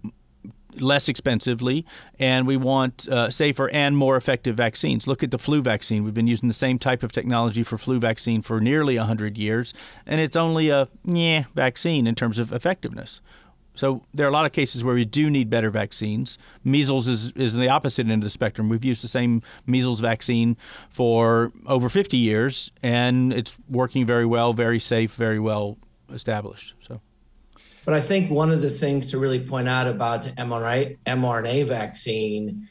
less expensively, and we want uh, safer and more effective vaccines. Look at the flu vaccine. We've been using the same type of technology for flu vaccine for nearly one hundred years, and it's only a yeah vaccine in terms of effectiveness. So there are a lot of cases where we do need better vaccines. Measles is, is the opposite end of the spectrum. We've used the same measles vaccine for over fifty years, and it's working very well, very safe, very well established. So. But I think one of the things to really point out about the mRNA vaccine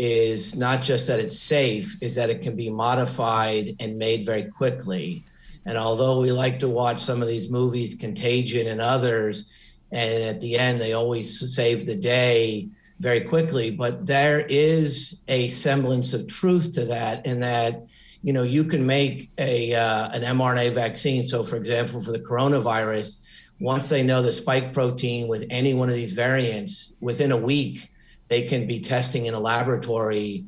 is not just that it's safe, is that it can be modified and made very quickly. And although we like to watch some of these movies, Contagion and others, and at the end they always save the day very quickly, but there is a semblance of truth to that, in that, you know, you can make a uh, an mRNA vaccine. So for example, for the coronavirus, once they know the spike protein with any one of these variants, within a week, they can be testing in a laboratory,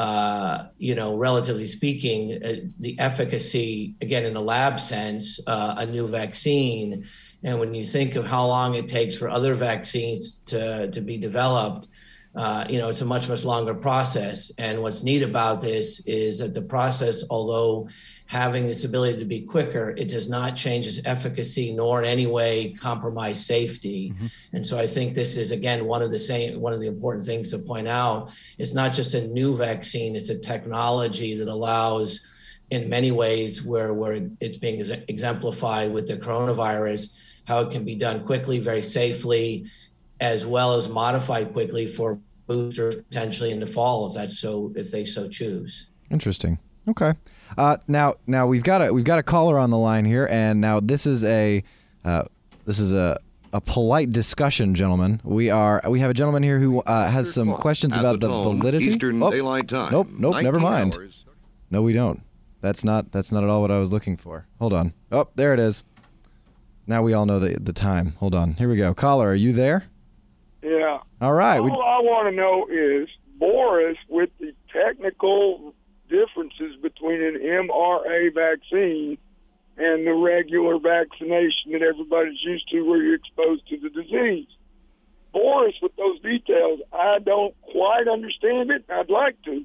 uh, you know, relatively speaking, uh, the efficacy, again, in a lab sense, uh, a new vaccine. And when you think of how long it takes for other vaccines to, to be developed, uh, you know, it's a much, much longer process. And what's neat about this is that the process, although having this ability to be quicker, it does not change its efficacy nor in any way compromise safety. Mm-hmm. And so I think this is, again, one of the same, one of the important things to point out. It's not just a new vaccine, it's a technology that allows, in many ways, where, where it's being exemplified with the coronavirus, how it can be done quickly, very safely, as well as modified quickly for boosters potentially in the fall if that's so if they so choose. Interesting. Okay. Uh, now, now we've got a we've got a caller on the line here, and now this is a uh, this is a, a polite discussion, gentlemen. We are we have a gentleman here who uh, has some questions At about the the tone, validity. Eastern Oh, Daylight Time. nope, nope, never nineteen mind. hours. No, we don't. That's not that's not at all what I was looking for. Hold on. Oh, there it is. Now we all know the the time. Hold on. Here we go. Caller, are you there? Yeah. All right. All We, I want to know is, Boris, with the technical differences between an M R A vaccine and the regular vaccination that everybody's used to where you're exposed to the disease. Boris, with those details, I don't quite understand it. I'd like to.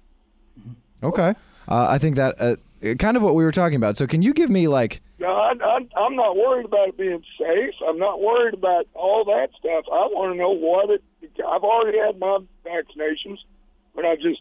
okay. Uh, I think that uh, kind of what we were talking about. So can you give me like No, I, I, I'm not worried about it being safe. I'm not worried about all that stuff. I want to know what it. I've already had my vaccinations, but I just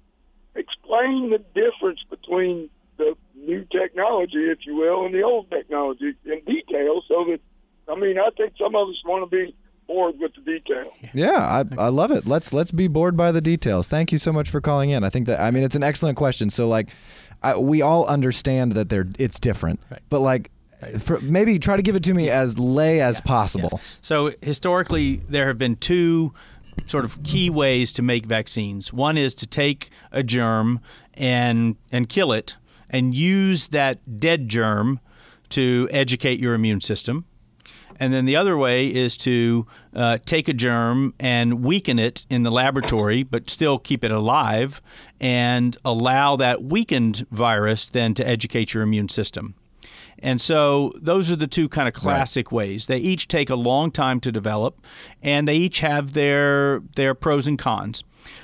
explain the difference between the new technology, if you will, and the old technology in detail. So that, I mean, I think some of us want to be bored with the detail. Yeah, I, I love it. Let's let's be bored by the details. Thank you so much for calling in. I think that I mean it's an excellent question. So like, I, we all understand that they're it's different, Right. but like, for, maybe try to give it to me as lay as Yeah, possible. yeah. So historically, there have been two sort of key ways to make vaccines. One is to take a germ and and kill it, and use that dead germ to educate your immune system. And then the other way is to uh, take a germ and weaken it in the laboratory, but still keep it alive, and allow that weakened virus then to educate your immune system. And so those are the two kind of classic right. ways. They each take a long time to develop, and they each have their their pros and cons.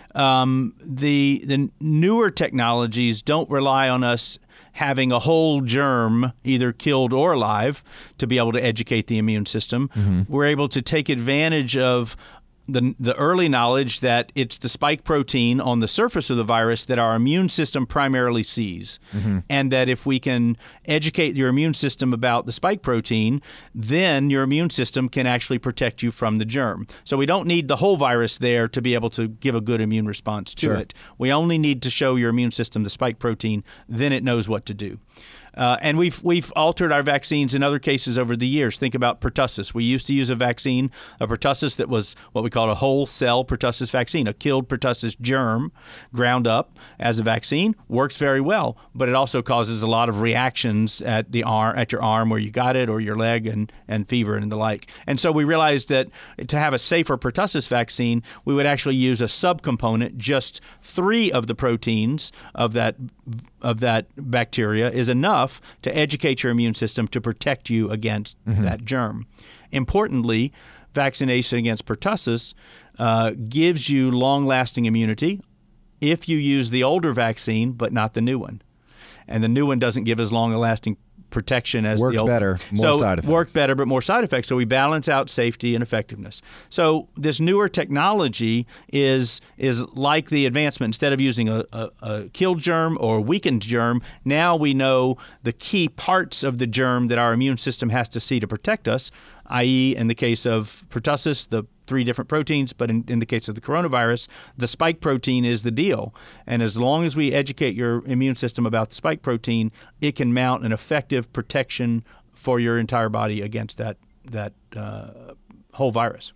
Um, the the newer technologies don't rely on us having a whole germ, either killed or alive, to be able to educate the immune system. Mm-hmm. We're able to take advantage of the the early knowledge that it's the spike protein on the surface of the virus that our immune system primarily sees. Mm-hmm. And that if we can educate your immune system about the spike protein, then your immune system can actually protect you from the germ. So we don't need the whole virus there to be able to give a good immune response to sure. it. We only need to show your immune system the spike protein, then it knows what to do. Uh, and we've we've altered our vaccines in other cases over the years. Think about pertussis. We used to use a vaccine, a pertussis that was what we call a whole cell pertussis vaccine, a killed pertussis germ ground up as a vaccine. Works very well, but it also causes a lot of reactions at the arm, at your arm where you got it, or your leg, and, and fever and the like. And so we realized that to have a safer pertussis vaccine, we would actually use a subcomponent. Just three of the proteins of that of that bacteria is enough to educate your immune system to protect you against mm-hmm. that germ. Importantly, vaccination against pertussis uh, gives you long-lasting immunity if you use the older vaccine, but not the new one. And the new one doesn't give as long-lasting protection as work the old better, more so side effects. Work better, but more side effects. So we balance out safety and effectiveness. So this newer technology is is like the advancement. Instead of using a, a, a killed germ or weakened germ, now we know the key parts of the germ that our immune system has to see to protect us, that is, in the case of pertussis, the three different proteins, but in, in the case of the coronavirus, the spike protein is the deal. And as long as we educate your immune system about the spike protein, it can mount an effective protection for your entire body against that that uh, whole virus.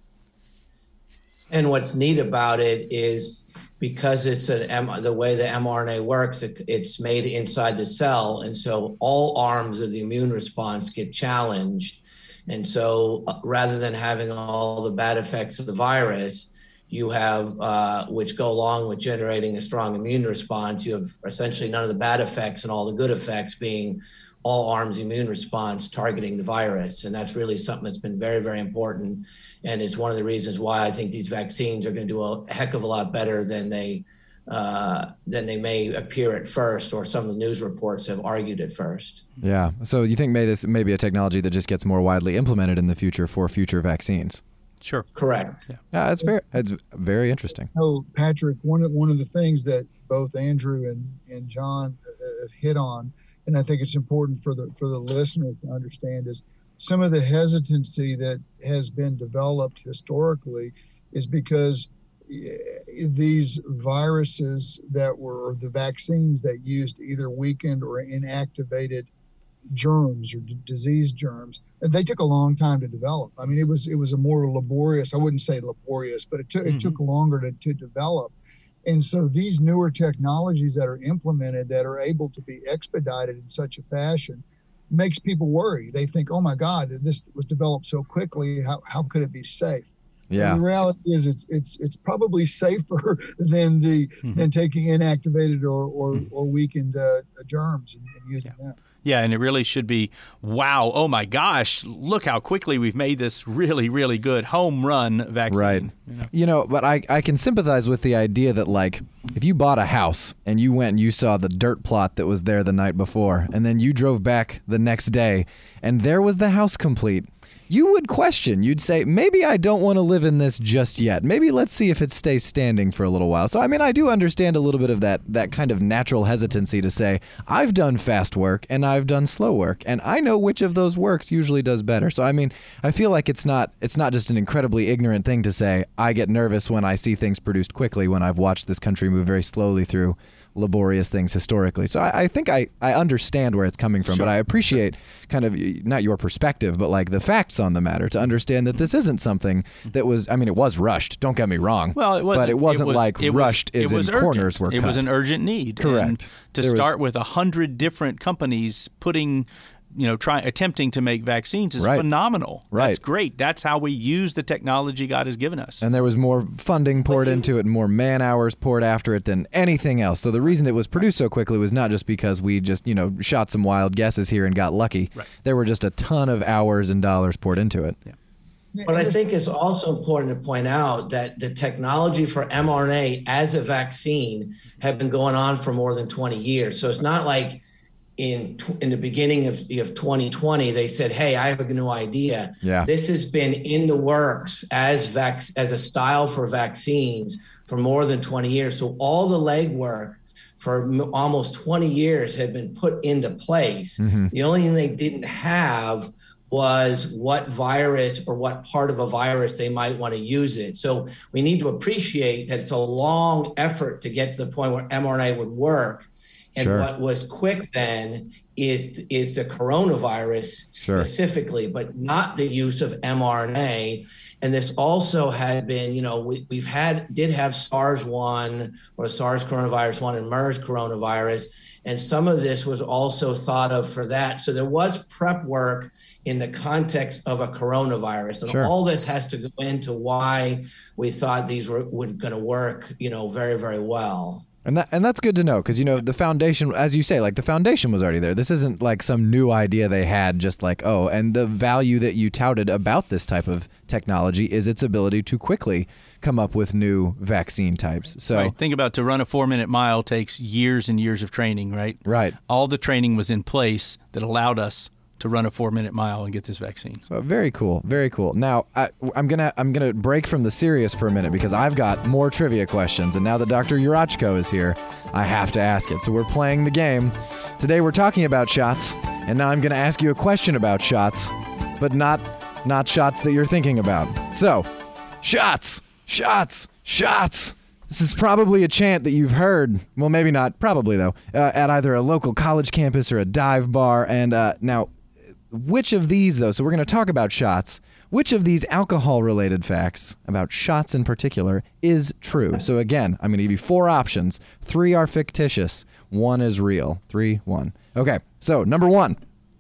And what's neat about it is because it's an M, the way the mRNA works, it, it's made inside the cell, and so all arms of the immune response get challenged. And so uh, rather than having all the bad effects of the virus, you have, uh, which go along with generating a strong immune response, you have essentially none of the bad effects and all the good effects being all arms immune response targeting the virus. And that's really something that's been very, very important. And it's one of the reasons why I think these vaccines are going to do a heck of a lot better than they Uh, than they may appear at first, or some of the news reports have argued at first. Yeah. So you think maybe this may be a technology that just gets more widely implemented in the future for future vaccines? Sure. Correct. Yeah, yeah that's very that's very interesting. Oh, Patrick, one of one of the things that both Andrew and, and John have hit on, and I think it's important for the for the listener to understand, is some of the hesitancy that has been developed historically is because these viruses that were, or the vaccines that used either weakened or inactivated germs or d- disease germs, they took a long time to develop. I mean, it was it was a more laborious, I wouldn't say laborious, but it took mm-hmm. it took longer to, to develop. And so these newer technologies that are implemented that are able to be expedited in such a fashion makes people worry. They think, oh my God, this was developed so quickly. How how could it be safe? Yeah. And the reality is it's it's it's probably safer than the mm-hmm. than taking inactivated or or, mm-hmm. or weakened uh, germs and, and using yeah. them. Yeah, and it really should be, wow, oh my gosh, look how quickly we've made this really, really good home run vaccine. Right. You know, you know but I, I can sympathize with the idea that, like, if you bought a house and you went and you saw the dirt plot that was there the night before, and then you drove back the next day and there was the house complete, you would question. You'd say, maybe I don't want to live in this just yet. Maybe let's see if it stays standing for a little while. So, I mean, I do understand a little bit of that that kind of natural hesitancy to say, I've done fast work and I've done slow work, and I know which of those works usually does better. So, I mean, I feel like it's not it's not just an incredibly ignorant thing to say, I get nervous when I see things produced quickly when I've watched this country move very slowly through laborious things historically. So I, I think I, I understand where it's coming from, sure. but I appreciate sure. kind of not your perspective, but like the facts on the matter to understand that this isn't something that was, I mean, it was rushed. Don't get me wrong. Well, it wasn't, but it wasn't it was, like it rushed was, as in urgent. corners were cut. It was an urgent need. Correct. And to there start was, with a hundred different companies putting you know, trying attempting to make vaccines is right. phenomenal. Right. That's great. That's how we use the technology God has given us. And there was more funding poured into it and more man hours poured after it than anything else. So the reason it was produced so quickly was not just because we just, you know, shot some wild guesses here and got lucky. Right. There were just a ton of hours and dollars poured into it. Yeah. But I think it's also important to point out that the technology for mRNA as a vaccine have been going on for more than twenty years. So it's not like in in the beginning of, of twenty twenty, they said, hey, I have a new idea. Yeah. This has been in the works as vac- as a style for vaccines for more than twenty years. So all the legwork for m- almost twenty years had been put into place. Mm-hmm. The only thing they didn't have was what virus or what part of a virus they might want to use it. So we need to appreciate that it's a long effort to get to the point where mRNA would work. And sure. what was quick then is is the coronavirus sure. specifically, but not the use of mRNA. And this also had been, you know, we, we've had, did have SARS one or SARS coronavirus one and MERS coronavirus. And some of this was also thought of for that. So there was prep work in the context of a coronavirus. And sure. all this has to go into why we thought these were, were going to work, you know, very, very well. And that and that's good to know because, you know, the foundation, as you say, like the foundation was already there. This isn't like some new idea they had just like, oh, and the value that you touted about this type of technology is its ability to quickly come up with new vaccine types. So right. Think about to run a four-minute mile takes years and years of training, right? Right. All the training was in place that allowed us to run a four-minute mile and get this vaccine. So very cool, very cool. Now I, I'm gonna I'm gonna break from the serious for a minute because I've got more trivia questions, and now that Doctor Yurachko is here, I have to ask it. So we're playing the game. Today we're talking about shots, and now I'm gonna ask you a question about shots, but not not shots that you're thinking about. So, shots, shots, shots. This is probably a chant that you've heard, well, maybe not, probably though, uh, at either a local college campus or a dive bar. And uh, now, which of these, though, so we're going to talk about shots, which of these alcohol-related facts, about shots in particular, is true? So again, I'm going to give you four options. Three are fictitious. One is real. Three, one. Okay, so number one.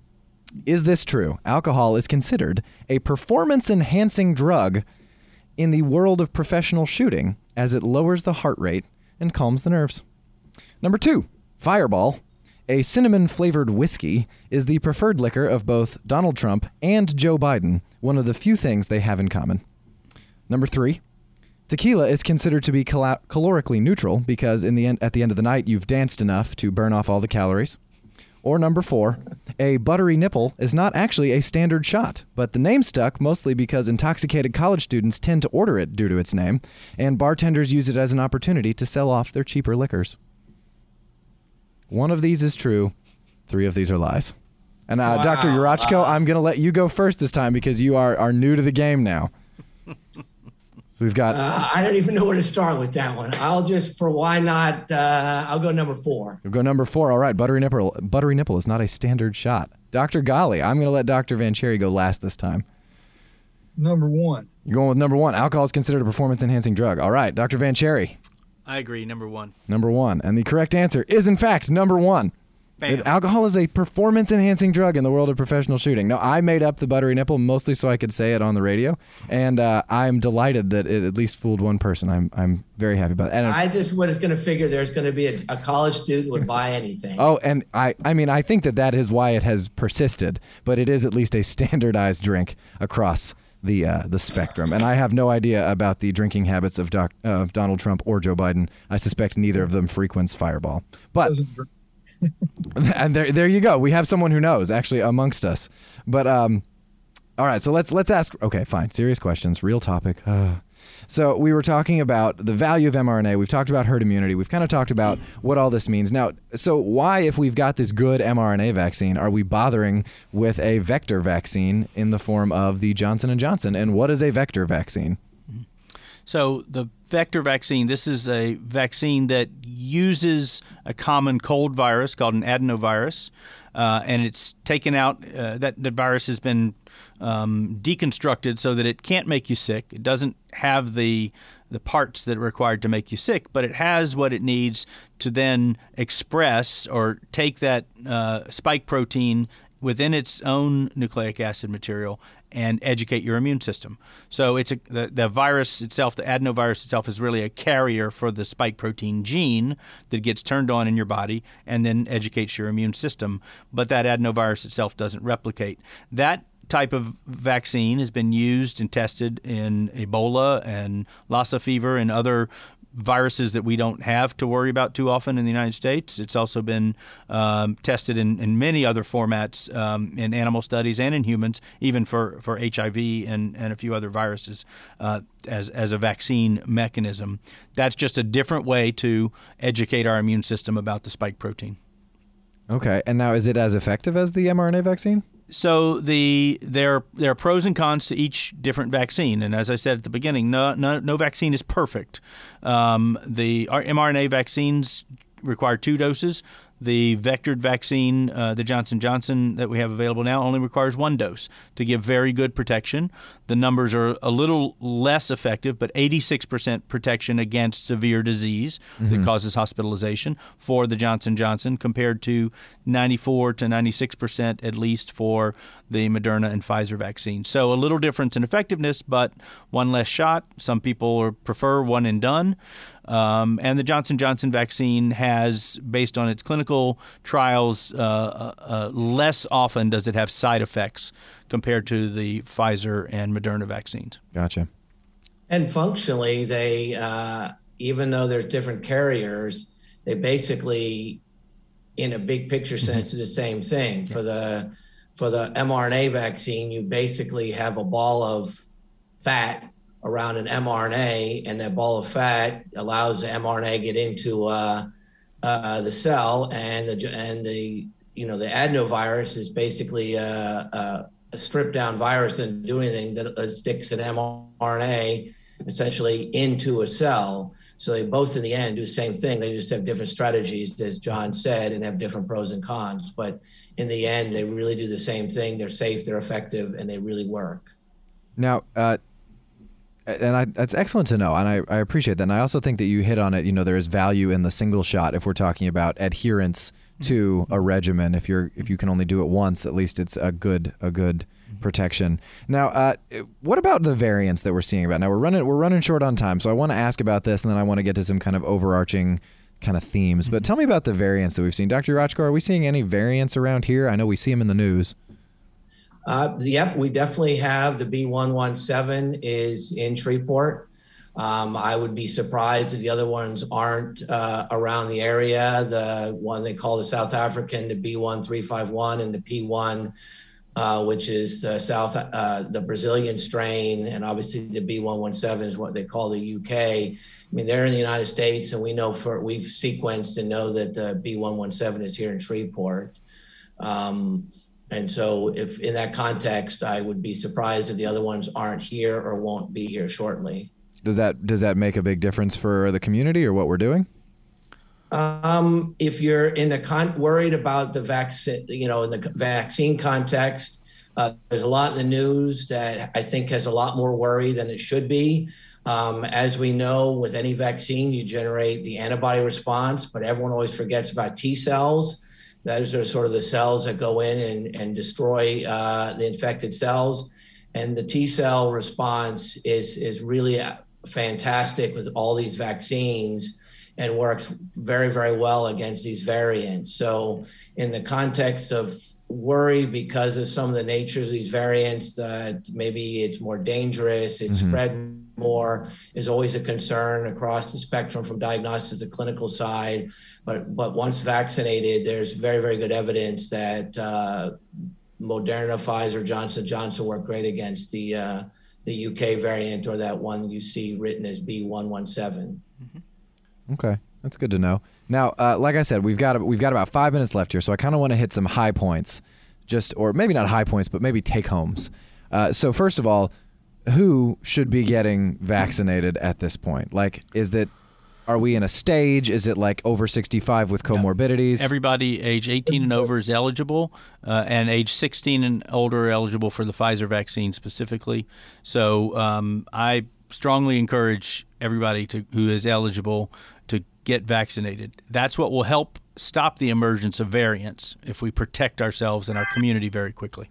Is this true? Alcohol is considered a performance-enhancing drug in the world of professional shooting, as it lowers the heart rate and calms the nerves. Number two, Fireball, a cinnamon-flavored whiskey, is the preferred liquor of both Donald Trump and Joe Biden, one of the few things they have in common. Number three, tequila is considered to be cal- calorically neutral because in the end, at the end of the night, you've danced enough to burn off all the calories. Or number four, a buttery nipple is not actually a standard shot, but the name stuck mostly because intoxicated college students tend to order it due to its name, and bartenders use it as an opportunity to sell off their cheaper liquors. One of these is true. Three of these are lies. And uh, wow. Doctor Yurachko, wow. I'm going to let you go first this time because you are, are new to the game now. So we've got. Uh, I don't even know where to start with that one. I'll just, for why not, uh, I'll go number four. We'll go number four. All right, buttery nipple. Buttery nipple is not a standard shot. Doctor Ghali, I'm going to let Doctor Vancheri go last this time. Number one. You're going with number one. Alcohol is considered a performance-enhancing drug. All right, Doctor Vancheri. I agree, number one. Number one. And the correct answer is, in fact, number one. Bam. Alcohol is a performance-enhancing drug in the world of professional shooting. Now, I made up the buttery nipple mostly so I could say it on the radio, and uh, I'm delighted that it at least fooled one person. I'm I'm very happy about that. And I just was going to figure there's going to be a, a college student would buy anything. Oh, and I, I mean, I think that that is why it has persisted, but it is at least a standardized drink across the uh, the spectrum. And I have no idea about the drinking habits of Doc, uh, Donald Trump or Joe Biden. I suspect neither of them frequents Fireball. But and there there you go. We have someone who knows actually amongst us. But um, all right. So let's let's ask. Okay, fine. Serious questions. Real topic. Uh, so we were talking about the value of mRNA. We've talked about herd immunity. We've kind of talked about what all this means. Now, so why, if we've got this good mRNA vaccine, are we bothering with a vector vaccine in the form of the Johnson and Johnson? And what is a vector vaccine? So the vector vaccine, this is a vaccine that uses a common cold virus called an adenovirus, uh, and it's taken out, uh, that, that virus has been um, deconstructed so that it can't make you sick. It doesn't have the the parts that are required to make you sick, but it has what it needs to then express or take that uh, spike protein within its own nucleic acid material and educate your immune system. So it's a, the, the virus itself, the adenovirus itself, is really a carrier for the spike protein gene that gets turned on in your body and then educates your immune system. But that adenovirus itself doesn't replicate. That type of vaccine has been used and tested in Ebola and Lassa fever and other viruses that we don't have to worry about too often in the United States. It's also been um, tested in, in many other formats um, in animal studies and in humans, even for, for H I V and, and a few other viruses uh, as, as a vaccine mechanism. That's just a different way to educate our immune system about the spike protein. Okay. And now, is it as effective as the mRNA vaccine? So the there there are pros and cons to each different vaccine, and as I said at the beginning, no no, no vaccine is perfect. Um, the mRNA vaccines require two doses. The vectored vaccine, uh, the Johnson and Johnson that we have available now, only requires one dose to give very good protection. The numbers are a little less effective, but eighty-six percent protection against severe disease mm-hmm. that causes hospitalization for the Johnson and Johnson, compared to ninety-four to ninety-six percent at least for the Moderna and Pfizer vaccine. So a little difference in effectiveness, but one less shot. Some people prefer one and done. Um, and the Johnson and Johnson vaccine has, based on its clinical trials, uh, uh, uh, less often does it have side effects compared to the Pfizer and Moderna vaccines. Gotcha. And functionally, they, uh, even though there's different carriers, they basically, in a big picture sense, do the same thing. For the for the mRNA vaccine, you basically have a ball of fat around an mRNA, and that ball of fat allows the mRNA to get into uh, uh, the cell, and the and the you know the adenovirus is basically a, a, a stripped down virus and do anything that uh, sticks an mRNA essentially into a cell. So they both in the end do the same thing. They just have different strategies, as John said, and have different pros and cons. But in the end, they really do the same thing. They're safe, they're effective, and they really work. Now, uh, and I, that's excellent to know, and I, I appreciate that. And I also think that you hit on it. You know, there is value in the single shot if we're talking about adherence to a regimen. If you're if you can only do it once, at least it's a good a good protection. Now, uh, what about the variants that we're seeing about? Now we're running we're running short on time, so I want to ask about this, and then I want to get to some kind of overarching kind of themes. But tell me about the variants that we've seen, Doctor Yurachko. Are we seeing any variants around here? I know we see them in the news. Uh, yep, we definitely have. The B one one seven is in Shreveport. Um, I would be surprised if the other ones aren't uh, around the area. The one they call the South African, the B one three five one, and the P one, uh, which is the South, uh, the Brazilian strain, and obviously the B one one seven is what they call the U K. I mean, they're in the United States, and we know for we've sequenced and know that the B one one seven is here in Shreveport. Um, And so if in that context, I would be surprised if the other ones aren't here or won't be here shortly. Does that does that make a big difference for the community or what we're doing? Um, if you're in the con- worried about the vaccine, you know, in the vaccine context, uh, there's a lot in the news that I think has a lot more worry than it should be. Um, as we know, with any vaccine, you generate the antibody response, but everyone always forgets about T cells. Those are sort of the cells that go in and, and destroy uh, the infected cells. And the T cell response is, is really fantastic with all these vaccines and works very, very well against these variants. So in the context of worry because of some of the natures of these variants, that maybe it's more dangerous, it's mm-hmm. spread more, is always a concern across the spectrum from diagnostics to clinical side. But but once vaccinated, there's very, very good evidence that uh, Moderna, Pfizer, Johnson and Johnson work great against the uh, the U K variant, or that one you see written as B one one seven. Mm-hmm. Okay, that's good to know. Now, uh, like I said, we've got we've got about five minutes left here, so I kind of want to hit some high points, just or maybe not high points, but maybe take homes. Uh, so first of all, who should be getting vaccinated at this point? Like, is that are we in a stage? Is it like over sixty-five with comorbidities? Everybody age eighteen and over is eligible, uh, and age sixteen and older are eligible for the Pfizer vaccine specifically. So um, I strongly encourage everybody to who is eligible to get vaccinated. That's what will help stop the emergence of variants if we protect ourselves and our community very quickly.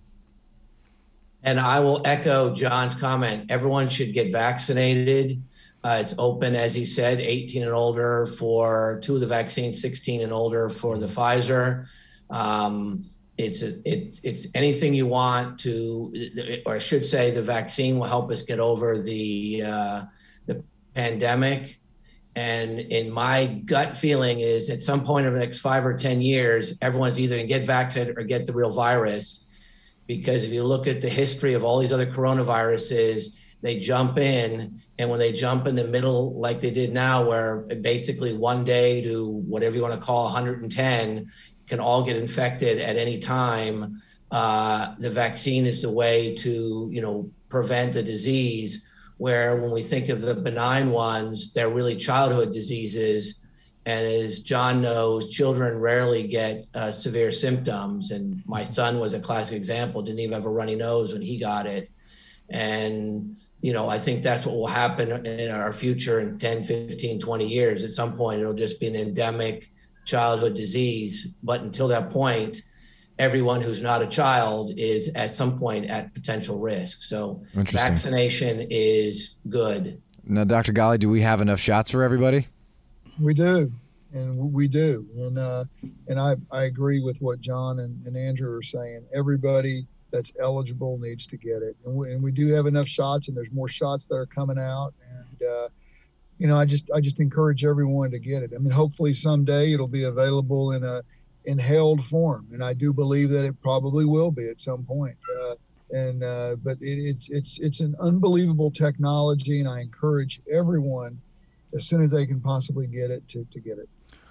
And I will echo John's comment. Everyone should get vaccinated. Uh, it's open, as he said, eighteen and older for two of the vaccines, sixteen and older for the Pfizer. Um, it's a, it, it's anything you want to, or I should say, the vaccine will help us get over the uh, the pandemic. And in my gut feeling is at some point over the next five or ten years, everyone's either going to get vaccinated or get the real virus. Because if you look at the history of all these other coronaviruses, they jump in, and when they jump in the middle, like they did now, where basically one day to whatever you want to call one hundred ten can all get infected at any time, uh, the vaccine is the way to, you know, prevent the disease. Where when we think of the benign ones, they're really childhood diseases. And as John knows, children rarely get uh, severe symptoms. And my son was a classic example, didn't even have a runny nose when he got it. And, you know, I think that's what will happen in our future in ten, fifteen, twenty years. At some point, it'll just be an endemic childhood disease. But until that point, everyone who's not a child is at some point at potential risk. So vaccination is good. Now, Doctor Ghali, do we have enough shots for everybody? We do, and we do. And uh, and I, I agree with what John and, and Andrew are saying. Everybody that's eligible needs to get it. And we, and we do have enough shots, and there's more shots that are coming out. And, uh, you know, I just I just encourage everyone to get it. I mean, hopefully someday it'll be available in a inhaled form, and I do believe that it probably will be at some point. Uh, and uh, but it, it's it's it's an unbelievable technology, and I encourage everyone, as soon as they can possibly get it, to to get it.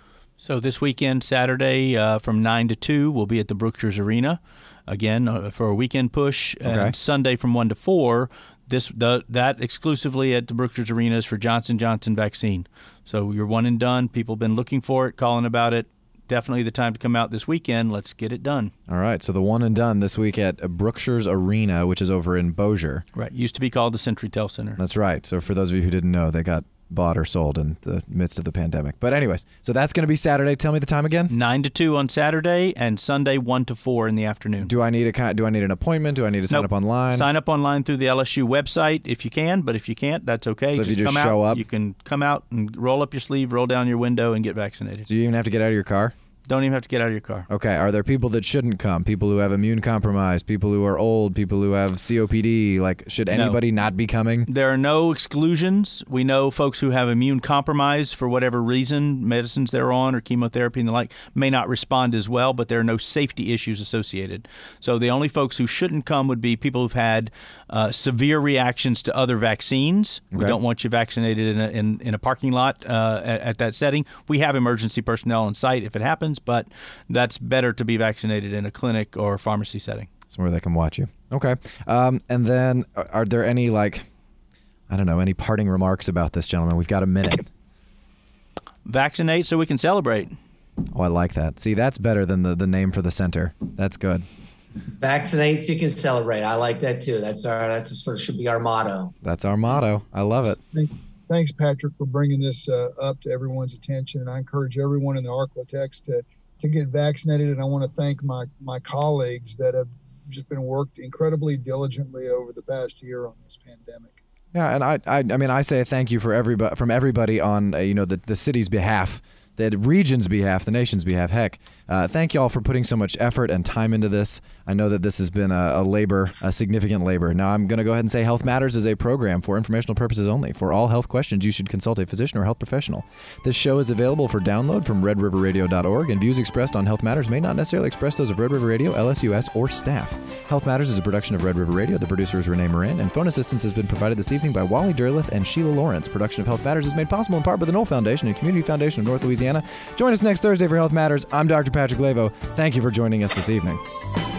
So this weekend, Saturday uh, from nine to two, we'll be at the Brookshires Arena again uh, for a weekend push. Okay. And Sunday from one to four, this the, that exclusively at the Brookshires Arena is for Johnson and Johnson vaccine. So you're one and done. People have been looking for it, calling about it. Definitely the time to come out this weekend. Let's get it done. All right. So the one and done this week at Brookshires Arena, which is over in Bossier. Right. Used to be called the CenturyTel Center. That's right. So for those of you who didn't know, they got bought or sold in the midst of the pandemic. But anyways, so that's going to be Saturday. Tell me the time again. Nine to two on Saturday, and Sunday one to four in the afternoon. Do I need a do I need an appointment? Do I need to sign nope. up online? Sign up online through the L S U website if you can, but if you can't, that's okay. So just if you just come show out, up, you can come out and roll up your sleeve, roll down your window, and get vaccinated. Do you even have to get out of your car? Don't even have to get out of your car. Okay. Are there people that shouldn't come? People who have immune compromise, people who are old, people who have C O P D? Like, should anybody no. not be coming? There are no exclusions. We know folks who have immune compromise for whatever reason, medicines they're on or chemotherapy and the like, may not respond as well, but there are no safety issues associated. So the only folks who shouldn't come would be people who've had uh, severe reactions to other vaccines. Okay. We don't want you vaccinated in a, in, in a parking lot uh, at, at that setting. We have emergency personnel on site if it happens, but that's better to be vaccinated in a clinic or pharmacy setting. Somewhere they can watch you. Okay. Um, and then are there any like I don't know, any parting remarks about this, gentlemen? We've got a minute. Vaccinate so we can celebrate. Oh, I like that. See, that's better than the, the name for the center. That's good. Vaccinate so you can celebrate. I like that too. That's our, that's sort of should be our motto. That's our motto. I love it. Thanks, Patrick, for bringing this uh, up to everyone's attention. And I encourage everyone in the Arklatex to, to get vaccinated. And I want to thank my, my colleagues that have just been worked incredibly diligently over the past year on this pandemic. Yeah, and I, I, I mean, I say thank you for everybody, from everybody on, uh, you know, the, the city's behalf, the region's behalf, the nation's behalf. Heck, uh, thank y'all for putting so much effort and time into this. I know that this has been a, a labor, a significant labor. Now, I'm going to go ahead and say Health Matters is a program for informational purposes only. For all health questions, you should consult a physician or health professional. This show is available for download from red river radio dot org, and views expressed on Health Matters may not necessarily express those of Red River Radio, L S U S, or staff. Health Matters is a production of Red River Radio. The producer is Renee Morin, and phone assistance has been provided this evening by Wally Derleth and Sheila Lawrence. Production of Health Matters is made possible in part by the Knoll Foundation and Community Foundation of North Louisiana. Join us next Thursday for Health Matters. I'm Doctor Patrick Levo. Thank you for joining us this evening.